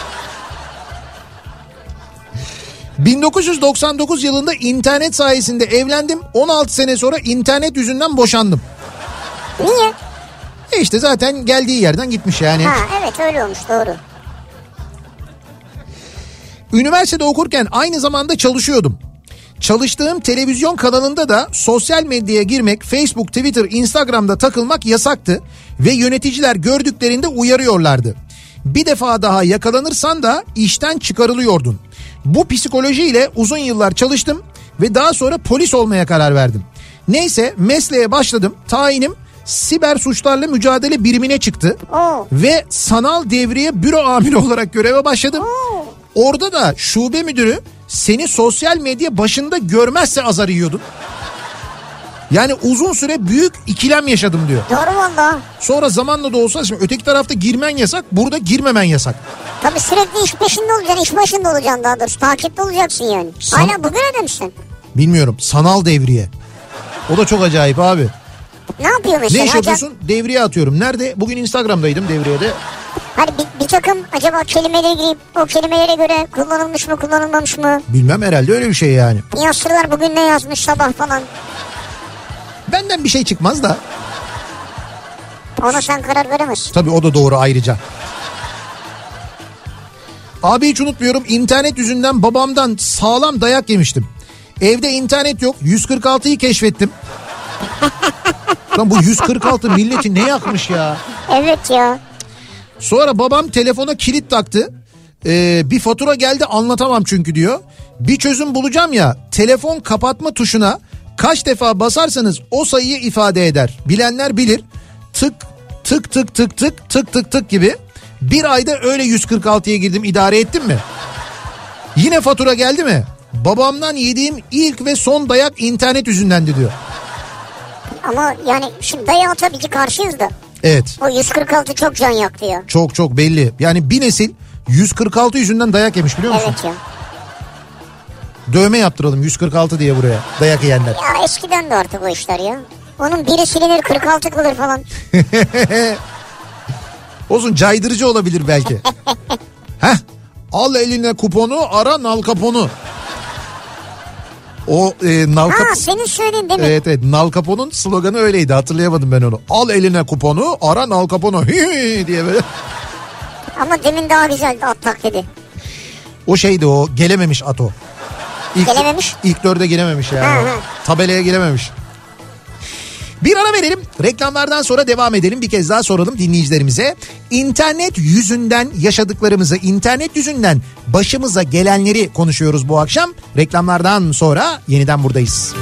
1999 yılında internet sayesinde evlendim. 16 sene sonra internet yüzünden boşandım. Niye? İşte zaten geldiği yerden gitmiş yani. Ha evet, öyle olmuş, doğru. Üniversitede okurken aynı zamanda çalışıyordum. Çalıştığım televizyon kanalında da sosyal medyaya girmek, Facebook, Twitter, Instagram'da takılmak yasaktı ve yöneticiler gördüklerinde uyarıyorlardı. Bir defa daha yakalanırsan da işten çıkarılıyordun. Bu psikolojiyle uzun yıllar çalıştım ve daha sonra polis olmaya karar verdim. Neyse mesleğe başladım. Tayinim siber suçlarla mücadele birimine çıktı. Ve sanal devriye büro amiri olarak göreve başladım. Orada da şube müdürü seni sosyal medya başında görmezse azar yiyordun. Yani uzun süre büyük ikilem yaşadım diyor. Doğru valla. Sonra zamanla da olsa şimdi öteki tarafta girmen yasak, burada girmemen yasak. Tabii sürekli iş peşinde olacaksın, iş başında olacaksın daha doğrusu. Takipte olacaksın yani. Hala bugün ödemişsin. Bilmiyorum, sanal devriye. O da çok acayip abi. Ne yapıyor mesela? Ne iş yapıyorsun? Devriye atıyorum. Nerede? Bugün Instagram'daydım devriyede. Hani bir takım acaba kelimeleri girip o kelimelere göre kullanılmış mı kullanılmamış mı? Bilmem, herhalde öyle bir şey yani. Yazsırlar bugün ne yazmış sabah falan. Benden bir şey çıkmaz da. Ona sen karar veremezsin. Tabii o da doğru ayrıca. Abi hiç unutmuyorum, internet yüzünden babamdan sağlam dayak yemiştim. Evde internet yok, 146'yı keşfettim. Lan bu 146 milleti ne yakmış ya. Evet ya. Sonra babam telefona kilit taktı. Bir fatura geldi, anlatamam çünkü diyor. Bir çözüm bulacağım ya, telefon kapatma tuşuna kaç defa basarsanız o sayıyı ifade eder. Bilenler bilir. Tık tık tık tık tık tık tık tık gibi. Bir ayda öyle 146'ya girdim, idare ettim mi? Yine fatura geldi mi? Babamdan yediğim ilk ve son dayak internet yüzündendi diyor. Ama yani şimdi dayağa tabii ki karşıyız da. Evet. O 146 çok can yaktı ya. Çok çok belli. Yani bir nesil 146 yüzünden dayak yemiş, biliyor musun? Evet ya. Dövme yaptıralım 146 diye buraya, dayak yiyenler. Ya eskiden de artık o işler ya. Onun biri silinir 46 kalır falan. Olsun, caydırıcı olabilir belki. Heh, al eline kuponu, ara nal kaponu. O Nal Capone... senin söylediğin değil mi? Evet, Nal Capone'un sloganı öyleydi, hatırlayamadım ben onu. Al eline kuponu, ara Nal Capone'u diye böyle. Ama demin daha güzeldi at taklidi. O şeydi, o gelememiş at o. Gelememiş? İlk 4'e gelememiş yani. Tabelaya gelememiş. Bir ara verelim. Reklamlardan sonra devam edelim. Bir kez daha soralım dinleyicilerimize. İnternet yüzünden yaşadıklarımızı, internet yüzünden başımıza gelenleri konuşuyoruz bu akşam. Reklamlardan sonra yeniden buradayız.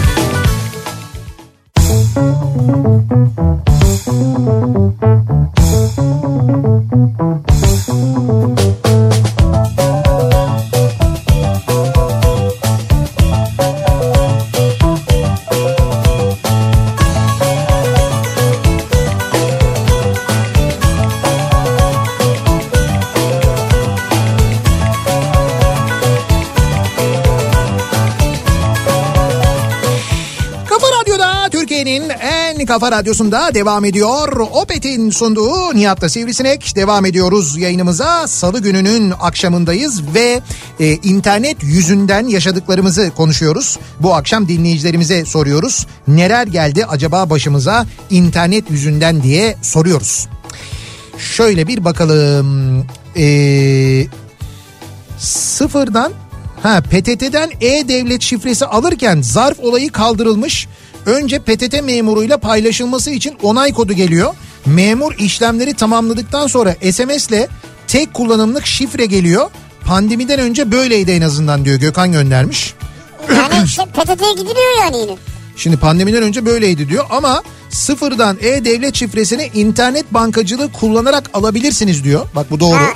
Kafa Radyosu'nda devam ediyor. Opet'in sunduğu Nihat'la Sivrisinek. Devam ediyoruz yayınımıza. Salı gününün akşamındayız ve internet yüzünden yaşadıklarımızı konuşuyoruz. Bu akşam dinleyicilerimize soruyoruz. Neler geldi acaba başımıza internet yüzünden diye soruyoruz. Şöyle bir bakalım. Sıfırdan PTT'den e-devlet şifresi alırken zarf olayı kaldırılmış. Önce PTT memuruyla paylaşılması için onay kodu geliyor. Memur işlemleri tamamladıktan sonra SMS'le tek kullanımlık şifre geliyor. Pandemiden önce böyleydi en azından diyor, Gökhan göndermiş. Yani PTT'ye gidiliyor yani yine. Şimdi pandemiden önce böyleydi diyor ama sıfırdan e-devlet şifresini internet bankacılığı kullanarak alabilirsiniz diyor. Bak bu doğru.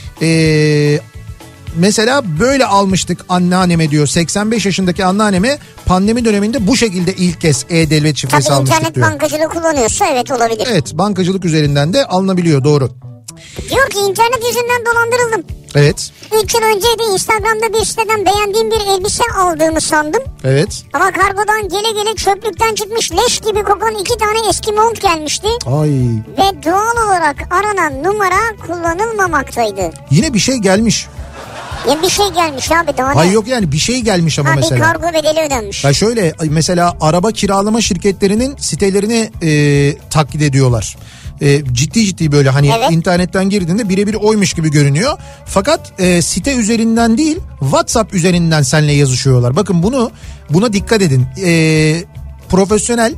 Evet. Mesela böyle almıştık anneanneme diyor. 85 yaşındaki anneanneme pandemi döneminde bu şekilde ilk kez e-devlet şifresi tabii almıştık internet diyor. bankacılığı kullanıyorsa evet olabilir. Evet, bankacılık üzerinden de alınabiliyor, doğru. Diyor ki internet yüzünden dolandırıldım. Evet. 3 yıl önce de Instagram'da bir siteden beğendiğim bir elbise aldığımı sandım. Evet. Ama kargodan gele gele çöplükten çıkmış leş gibi kokan 2 tane eski mont gelmişti. Ay. Ve doğal olarak aranan numara kullanılmamaktaydı. Yine bir şey gelmiş. Ya bir şey gelmiş abi daha ne? Hayır yok yani bir şey gelmiş ama mesela. Bir kargo bedeli ödenmiş. Ya şöyle mesela araba kiralama şirketlerinin sitelerini taklit ediyorlar. Ciddi böyle hani evet. internetten girdiğinde birebir oymuş gibi görünüyor. Fakat site üzerinden değil WhatsApp üzerinden seninle yazışıyorlar. Bakın buna dikkat edin. Profesyonel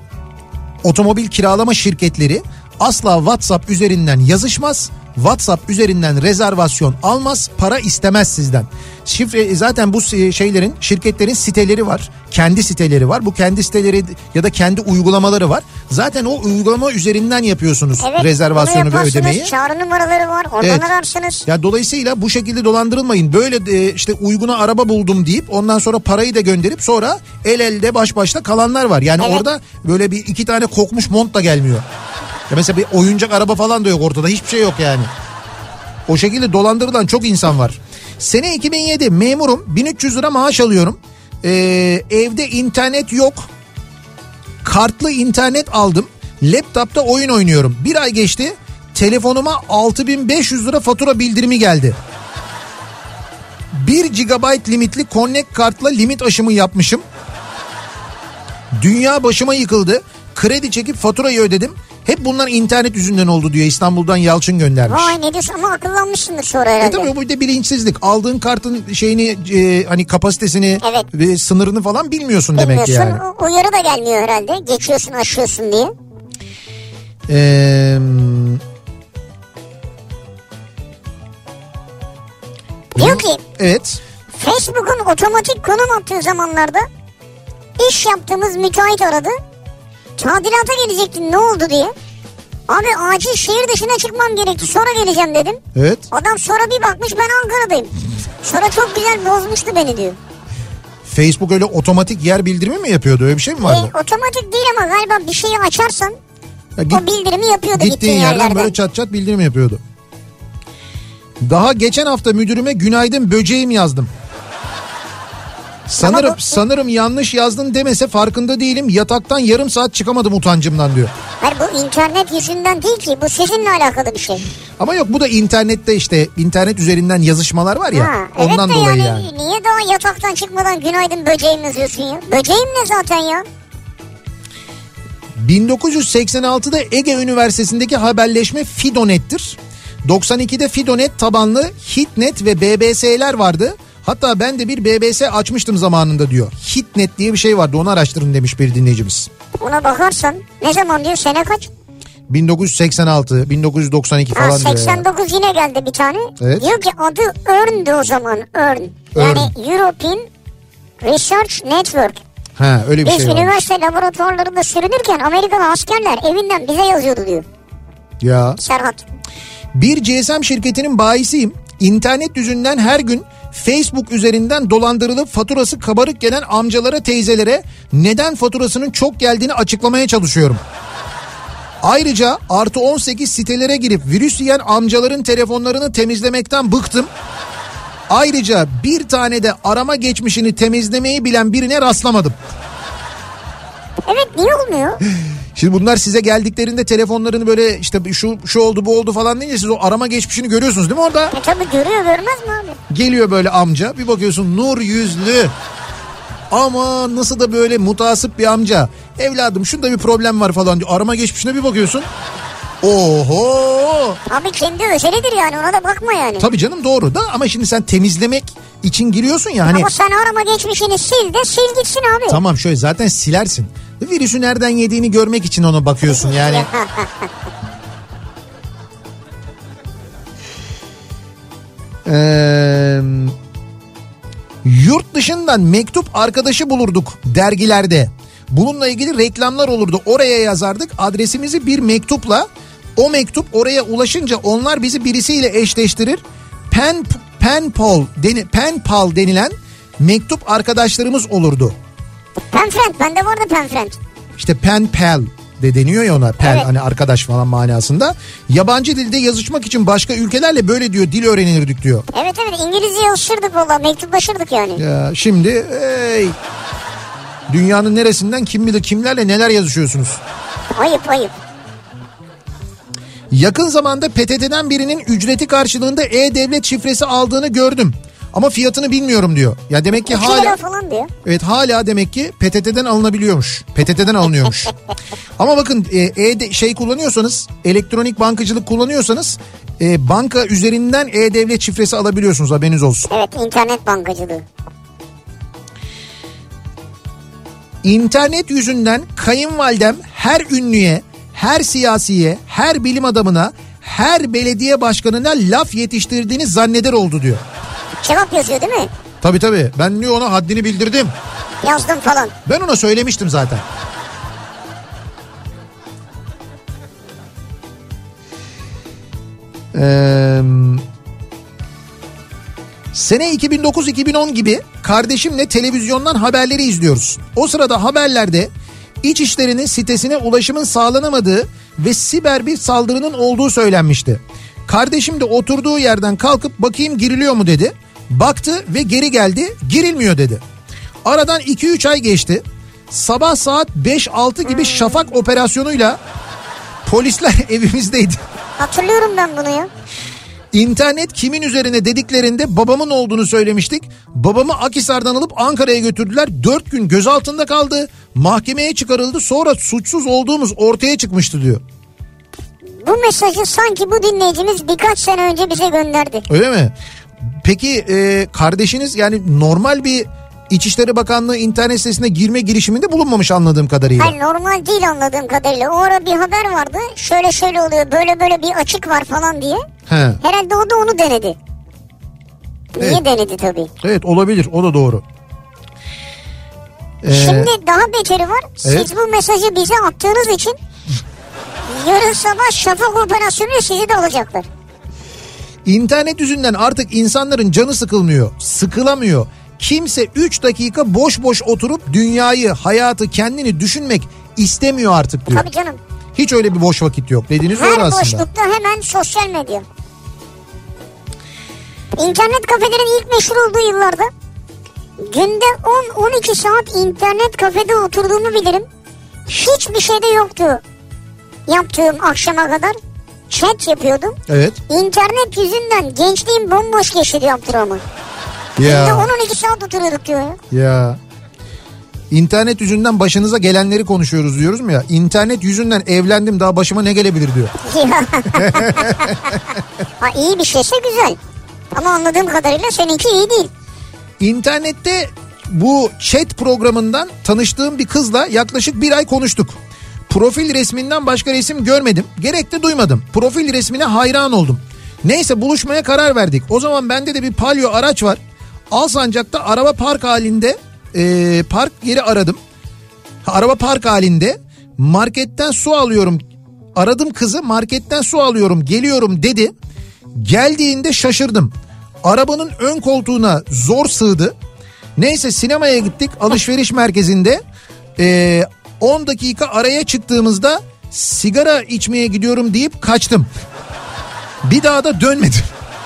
otomobil kiralama şirketleri asla WhatsApp üzerinden yazışmaz. WhatsApp üzerinden rezervasyon almaz, para istemez sizden. Şifre zaten bu şirketlerin siteleri var. Kendi siteleri var. Bu kendi siteleri ya da kendi uygulamaları var. Zaten o uygulama üzerinden yapıyorsunuz rezervasyonu ve ödemeyi. Çağrı numaraları var. Oradan ararsınız. Ya dolayısıyla bu şekilde dolandırılmayın. Böyle işte uyguna araba buldum deyip ondan sonra parayı da gönderip sonra el elde baş başta kalanlar var. Yani orada böyle bir 2 tane kokmuş mont da gelmiyor. Ya mesela bir oyuncak araba falan da yok ortada, hiçbir şey yok yani. O şekilde dolandırılan çok insan var. Sene 2007 memurum, 1300 lira maaş alıyorum. Evde internet yok. Kartlı internet aldım. Laptopta oyun oynuyorum. Bir ay geçti. Telefonuma 6500 lira fatura bildirimi geldi. 1 GB limitli Connect kartla limit aşımı yapmışım. Dünya başıma yıkıldı. Kredi çekip faturayı ödedim. Hep bunlar internet yüzünden oldu diyor. İstanbul'dan Yalçın göndermiş. Vay ne diyorsun ama akıllanmışsındır sonra herhalde. Tabii bu bir de bilinçsizlik. Aldığın kartın hani kapasitesini ve sınırını falan bilmiyorsun demek yani. Uyarı da gelmiyor herhalde. Geçiyorsun aşıyorsun diye. Diyor ki. Evet. Facebook'un otomatik konum attığı zamanlarda iş yaptığımız müteahhit aradı. Tadilata gelecektin ne oldu diye. Abi acil şehir dışına çıkmam gerekti sonra geleceğim dedim. Evet. Adam sonra bir bakmış ben Ankara'dayım. Sonra çok güzel bozmuştu beni diyor. Facebook öyle otomatik yer bildirimi mi yapıyordu, öyle bir şey mi vardı? Otomatik değil ama galiba bir şeyi açarsan o bildirimi yapıyordu gittiğin yerden böyle çat çat bildirim yapıyordu. Daha geçen hafta müdürüme günaydın böceğim yazdım. Sanırım yanlış yazdın demese farkında değilim. Yataktan yarım saat çıkamadım utancımdan diyor. Hayır, bu internet yüzünden değil ki. Bu sizinle alakalı bir şey. Ama yok, bu da internette, işte internet üzerinden yazışmalar var ya. Evet ondan de dolayı yani. Niye daha yataktan çıkmadan günaydın böceğim yazıyorsun ya? Böceğim ne zaten ya? 1986'da Ege Üniversitesi'ndeki haberleşme Fidonet'tir. 92'de Fidonet tabanlı Hitnet ve BBS'ler vardı. Hatta ben de bir BBS açmıştım zamanında diyor. Hitnet diye bir şey vardı, onu araştırın demiş bir dinleyicimiz. Ona bakarsan ne zaman diyor, sene kaç? 1986, 1992 falan diyor. 89 yine geldi bir tane. Evet. Diyor ki adı EARN'di o zaman, EARN. Yani European Research Network. Ha, öyle bir Biz şey var. üniversite laboratuvarlarında sürünürken Amerikalı askerler evinden bize yazıyordu diyor. Ya. Serhat. Bir GSM şirketinin bayisiyim. İnternet yüzünden her gün Facebook üzerinden dolandırılıp faturası kabarık gelen amcalara, teyzelere neden faturasının çok geldiğini açıklamaya çalışıyorum. Ayrıca artı 18 sitelere girip virüs yiyen amcaların telefonlarını temizlemekten bıktım. Ayrıca bir tane de arama geçmişini temizlemeyi bilen birine rastlamadım. Evet, niye olmuyor? Şimdi bunlar size geldiklerinde telefonlarını böyle işte şu oldu bu oldu falan deyince siz o arama geçmişini görüyorsunuz değil mi orada? Tabii görüyor, görmez mi abi? Geliyor böyle amca, bir bakıyorsun nur yüzlü. Ama nasıl da böyle mutasip bir amca. Evladım şunda bir problem var falan diyor. Arama geçmişine bir bakıyorsun. Oho. Abi kendi özelidir yani, ona da bakma yani. Tabii canım, doğru da ama şimdi sen temizlemek için giriyorsun ya hani. Ama sen arama geçmişini sil de sil gitsin abi. Tamam, şöyle zaten silersin. Virüsü nereden yediğini görmek için ona bakıyorsun yani. Yurt dışından mektup arkadaşı bulurduk dergilerde. Bununla ilgili reklamlar olurdu. Oraya yazardık adresimizi bir mektupla. O mektup oraya ulaşınca onlar bizi birisiyle eşleştirir. Pen pal denilen mektup arkadaşlarımız olurdu. Penfriend, bende vardı penfriend. İşte pen pal de deniyor ya ona, pel Evet. hani arkadaş falan manasında. Yabancı dilde yazışmak için başka ülkelerle böyle diyor dil öğrenirdik diyor. Evet İngilizce yazışırdık valla, mektuplaşırdık yani. Ya şimdi dünyanın neresinden kim bilir kimlerle neler yazışıyorsunuz. Ayıp. Yakın zamanda PTT'den birinin ücreti karşılığında e-devlet şifresi aldığını gördüm. Ama fiyatını bilmiyorum diyor. Ya demek ki 2 hala lira falan diyor. evet, hala demek ki PTT'den alınabiliyormuş. PTT'den alınıyormuş. Ama bakın kullanıyorsanız, elektronik bankacılık kullanıyorsanız banka üzerinden e-devlet şifresi alabiliyorsunuz, haberiniz olsun. Evet, internet bankacılığı. İnternet yüzünden kayınvalidem her ünlüye, her siyasiye, her bilim adamına, her belediye başkanına laf yetiştirdiğini zanneder oldu diyor. Cevap yazıyor değil mi? Tabii ben diyor ona haddini bildirdim. Yazdım falan. Ben ona söylemiştim zaten. Sene 2009-2010 gibi kardeşimle televizyondan haberleri izliyoruz. O sırada haberlerde İçişleri'nin sitesine ulaşımın sağlanamadığı ve siber bir saldırının olduğu söylenmişti. Kardeşim de oturduğu yerden kalkıp bakayım giriliyor mu dedi. Baktı ve geri geldi, girilmiyor dedi. Aradan 2-3 ay geçti. Sabah saat 5-6 gibi şafak operasyonuyla polisler evimizdeydi. Hatırlıyorum ben bunu ya. İnternet kimin üzerine dediklerinde babamın olduğunu söylemiştik. Babamı Akhisar'dan alıp Ankara'ya götürdüler. 4 gün gözaltında kaldı. Mahkemeye çıkarıldı. Sonra suçsuz olduğumuz ortaya çıkmıştı diyor. Bu mesajı sanki bu dinleyicimiz birkaç sene önce bize gönderdi. Öyle mi? Peki kardeşiniz yani normal bir İçişleri Bakanlığı internet sitesine girme girişiminde bulunmamış anladığım kadarıyla. Hayır, normal değil anladığım kadarıyla. O ara bir haber vardı. Şöyle oluyor, böyle bir açık var falan diye. He. Herhalde o da onu denedi. Niye Evet. denedi tabii. Evet, olabilir, o da doğru. Şimdi daha beteri var. Evet. Siz bu mesajı bize attığınız için yarın sabah şafak operasyonuyla sizi de alacaklar. İnternet yüzünden artık insanların canı sıkılamıyor. Kimse 3 dakika boş oturup dünyayı, hayatı, kendini düşünmek istemiyor artık diyor. Tabii canım. Hiç öyle bir boş vakit yok. Dediğiniz doğru Her aslında. boşlukta hemen sosyal medya. İnternet kafelerin ilk meşhur olduğu yıllarda günde 10-12 saat internet kafede oturduğumu bilirim. Hiçbir şey de yoktu yaptığım akşama kadar. Chat yapıyordum. Evet. İnternet yüzünden gençliğim bomboş geçti diyor Abdurrahman. Günde Ya. 10-12 saat oturuyorduk diyor. Ya. İnternet yüzünden başınıza gelenleri konuşuyoruz diyoruz mu ya? İnternet yüzünden evlendim, daha başıma ne gelebilir diyor. Ha, iyi bir şeyse güzel. Ama anladığım kadarıyla seninki iyi değil. İnternette bu chat programından tanıştığım bir kızla yaklaşık bir ay konuştuk. Profil resminden başka resim görmedim. Gerek de duymadım. Profil resmine hayran oldum. Neyse buluşmaya karar verdik. O zaman bende de bir Palio araç var. Alsancak'ta araba park halinde park yeri aradım. Araba park halinde marketten su alıyorum. Aradım kızı, marketten su alıyorum geliyorum dedi. Geldiğinde şaşırdım. Arabanın ön koltuğuna zor sığdı. Neyse sinemaya gittik, alışveriş merkezinde. 10 dakika araya çıktığımızda sigara içmeye gidiyorum deyip kaçtım. Bir daha da dönmedim.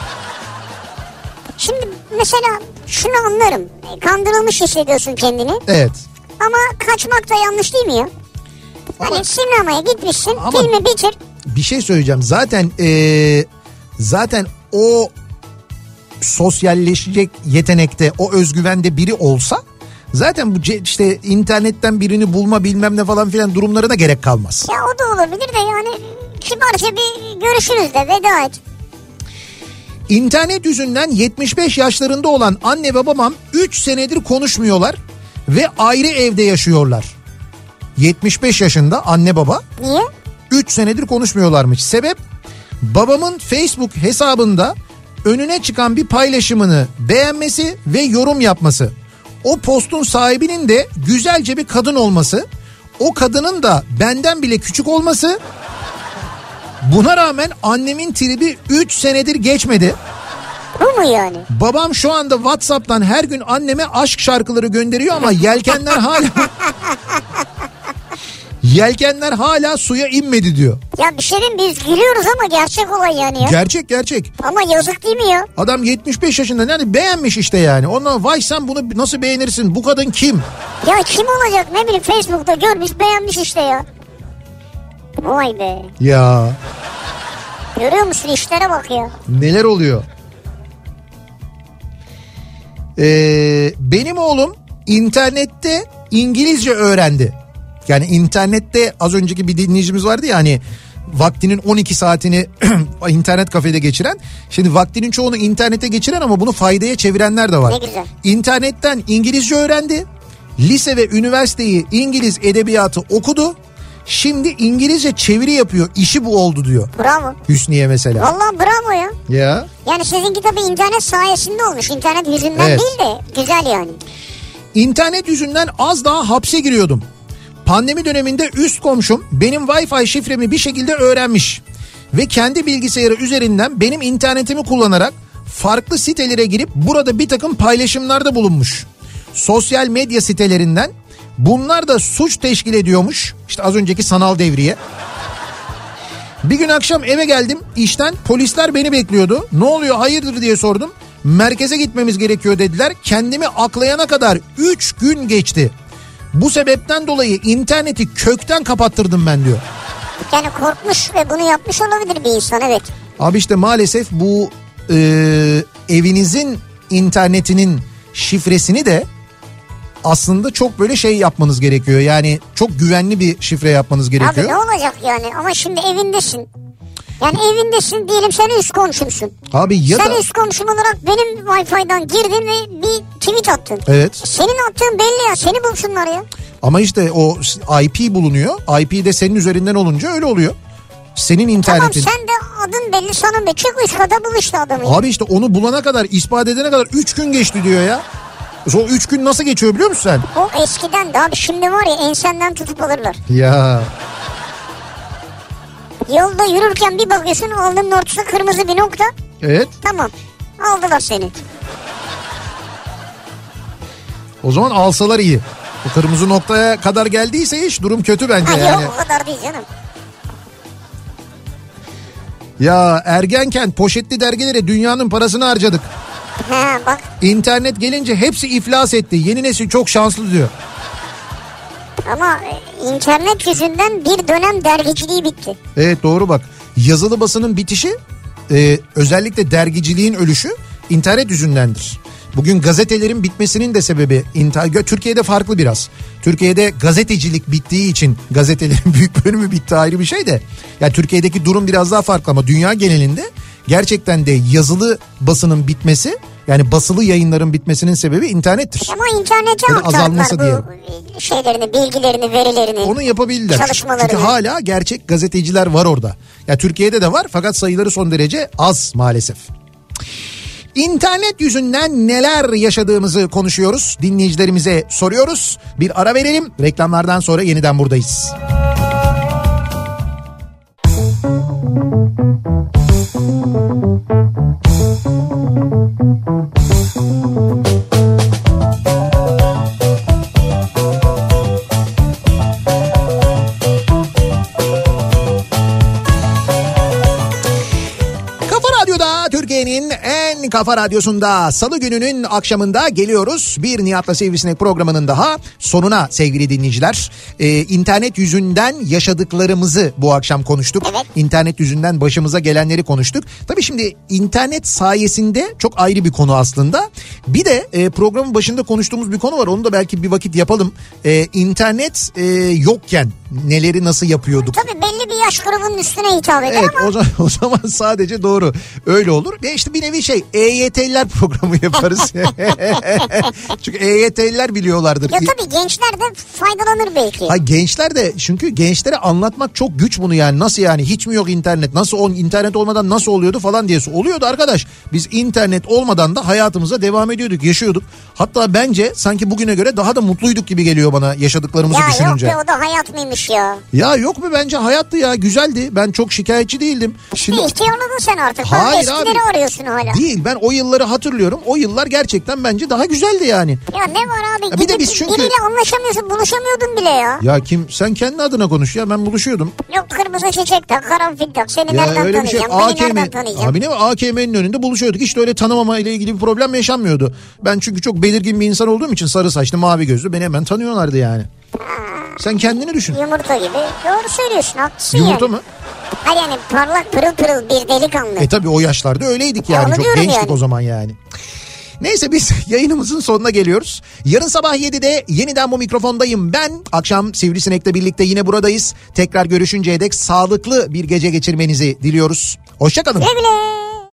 Şimdi mesela şunu anlarım. Kandırılmış hissediyorsun kendini. Evet. Ama kaçmak da yanlış değil mi ya? Hani Ama- sinemaya gitmişsin, Ama- filmi bitir. Bir şey söyleyeceğim. Zaten o sosyalleşecek yetenekte, o özgüvende biri olsa zaten bu işte internetten birini bulma bilmem ne falan filan durumlarına gerek kalmaz. Ya o da olabilir de yani kibarca bir görüşürüz de veda et. İnternet yüzünden 75 yaşlarında olan anne ve babam 3 senedir konuşmuyorlar ve ayrı evde yaşıyorlar. 75 yaşında anne baba. Niye? 3 senedir konuşmuyorlarmış. Sebep babamın Facebook hesabında önüne çıkan bir paylaşımını beğenmesi ve yorum yapması. O postun sahibinin de güzelce bir kadın olması. O kadının da benden bile küçük olması. Buna rağmen annemin tribi 3 senedir geçmedi. Bu mu yani? Babam şu anda WhatsApp'tan her gün anneme aşk şarkıları gönderiyor ama yelkenler hala yelkenler hala suya inmedi diyor. Ya bir şey diyeyim, biz gülüyoruz ama gerçek olay yani ya. Gerçek. Ama yazık değil mi ya? Adam 75 yaşında, yani beğenmiş işte yani. Ondan vay sen bunu nasıl beğenirsin? Bu kadın kim? Ya kim olacak, ne bileyim, Facebook'ta görmüş beğenmiş işte ya. Vay be. Ya Görüyor musun, işlere bak ya. neler oluyor? Benim oğlum internette İngilizce öğrendi. Yani internette az önceki bir dinleyicimiz vardı ya hani vaktinin 12 saatini internet kafede geçiren. Şimdi vaktinin çoğunu internete geçiren ama bunu faydaya çevirenler de var. Ne güzel. İnternetten İngilizce öğrendi. Lise ve üniversiteyi İngiliz edebiyatı okudu. Şimdi İngilizce çeviri yapıyor. İşi bu oldu diyor. Bravo. Hüsniye mesela. Vallahi bravo ya. Ya. Yani sizinki tabii internet sayesinde olmuş. İnternet yüzünden Evet. değil de güzel yani. İnternet yüzünden az daha hapse giriyordum. Pandemi döneminde üst komşum benim Wi-Fi şifremi bir şekilde öğrenmiş. Ve kendi bilgisayarı üzerinden benim internetimi kullanarak farklı sitelere girip burada bir takım paylaşımlarda bulunmuş. Sosyal medya sitelerinden. Bunlar da suç teşkil ediyormuş. İşte az önceki sanal devriye. Bir gün akşam eve geldim işten, polisler beni bekliyordu. Ne oluyor hayırdır diye sordum. Merkeze gitmemiz gerekiyor dediler. Kendimi aklayana kadar 3 gün geçti. Bu sebepten dolayı interneti kökten kapattırdım ben diyor. Yani korkmuş ve bunu yapmış olabilir bir insan, evet. Abi işte maalesef bu evinizin internetinin şifresini de aslında çok böyle şey yapmanız gerekiyor. Yani çok güvenli bir şifre yapmanız gerekiyor. Abi ne olacak yani, ama şimdi evindesin. Yani evindesin diyelim, sen üst komşumsun. Abi ya sen da... üst komşum olarak benim Wi-Fi'den girdin ve bir tweet attın. Evet. Senin attığın belli ya, seni bulsunlar ya. Ama işte o IP bulunuyor. IP de senin üzerinden olunca öyle oluyor. Senin internetin. Tamam, sen de adın belli, sanın belli. Çık üst kata bul işte adamı. Abi işte onu bulana kadar, ispat edene kadar 3 gün geçti diyor ya. O 3 gün nasıl geçiyor biliyor musun sen? O eskiden de abi, şimdi var ya ensenden tutup alırlar. Ya. Yolda yürürken bir bakıyorsun, alnının ortasında kırmızı bir nokta. Evet. Tamam, aldılar seni. O zaman alsalar iyi. O kırmızı noktaya kadar geldiyse iş durum kötü bence Ha, yani. yok o kadar değil canım. Ya ergenken poşetli dergilere dünyanın parasını harcadık. He bak. İnternet gelince hepsi iflas etti. Yeni nesil çok şanslı diyor. Ama internet yüzünden bir dönem dergiciliği bitti. Evet doğru bak. Yazılı basının bitişi özellikle dergiciliğin ölüşü internet yüzündendir. Bugün gazetelerin bitmesinin de sebebi Türkiye'de farklı biraz. Türkiye'de gazetecilik bittiği için gazetelerin büyük bölümü bitti ayrı bir şey de. Ya Türkiye'deki durum biraz daha farklı ama dünya genelinde gerçekten de yazılı basının bitmesi, yani basılı yayınların bitmesinin sebebi internettir. Ama internete aktardılar bu şeylerini, bilgilerini, verilerini. Onu yapabildiler. Çalışmalarını. Çünkü hala gerçek gazeteciler var orada. Ya Türkiye'de de var fakat sayıları son derece az maalesef. İnternet yüzünden neler yaşadığımızı konuşuyoruz. Dinleyicilerimize soruyoruz. Bir ara verelim. Reklamlardan sonra yeniden buradayız. Türkiye'nin en kafa radyosunda Salı gününün akşamında geliyoruz. Bir Nihat'la Sivrisinek programının daha sonuna sevgili dinleyiciler. İnternet yüzünden yaşadıklarımızı bu akşam konuştuk. Evet. İnternet yüzünden başımıza gelenleri konuştuk. Tabii şimdi internet sayesinde çok ayrı bir konu aslında. Bir de programın başında konuştuğumuz bir konu var. Onu da belki bir vakit yapalım. İnternet yokken neleri nasıl yapıyorduk? Tabii belli bir yaş grubunun üstüne hitap eder evet, ama. O zaman sadece doğru öyle olur. Ve işte bir nevi EYT'liler programı yaparız. Çünkü EYT'liler biliyorlardır. Ya tabii gençler de faydalanır belki. Hayır, gençler de, çünkü gençlere anlatmak çok güç bunu yani. Nasıl yani, hiç mi yok internet? Nasıl internet olmadan nasıl oluyordu falan diye. Oluyordu arkadaş. Biz internet olmadan da hayatımıza devam ediyorduk, yaşıyorduk. Hatta bence sanki bugüne göre daha da mutluyduk gibi geliyor bana yaşadıklarımızı düşününce. Ya yok be, o da hayat mıymış ya? Ya yok mu, bence hayattı ya, güzeldi. Ben çok şikayetçi değildim. Şimdi ihtiyarladın sen artık. Hayır abi. Eskileri arıyorsun hala. Değil, ben o yılları hatırlıyorum. O yıllar gerçekten bence daha güzeldi yani. Ya ne var abi? Ya bir de biz çünkü... Biriyle anlaşamıyorsun, buluşamıyordun bile ya. Ya sen kendi adına konuş ya, ben buluşuyordum. Yok kırmızı çiçek tak, karanfil tak. Seni ya nereden tanıyacağım? Beni nereden tanıyacağım? Abi ne var, AKM'nin önünde buluşuyorduk. Hiç de öyle tanımama ile ilgili bir problem yaşanmıyordu. Ben çünkü çok belirgin bir insan olduğum için, sarı saçlı, mavi gözlü, beni hemen tanıyorlardı yani. Sen kendini düşün. Yumurta gibi. Doğru söylüyorsun, haklısın Yumurta yani. mı? Hayır yani parlak pırıl pırıl bir delikanlı. Tabii o yaşlarda öyleydik yani. Çok gençtik yani. O zaman yani. Neyse, biz yayınımızın sonuna geliyoruz. Yarın sabah 7'de yeniden bu mikrofondayım ben. Akşam Sivrisinek'le birlikte yine buradayız. Tekrar görüşünceye dek sağlıklı bir gece geçirmenizi diliyoruz. Hoşça kalın. Güle güle.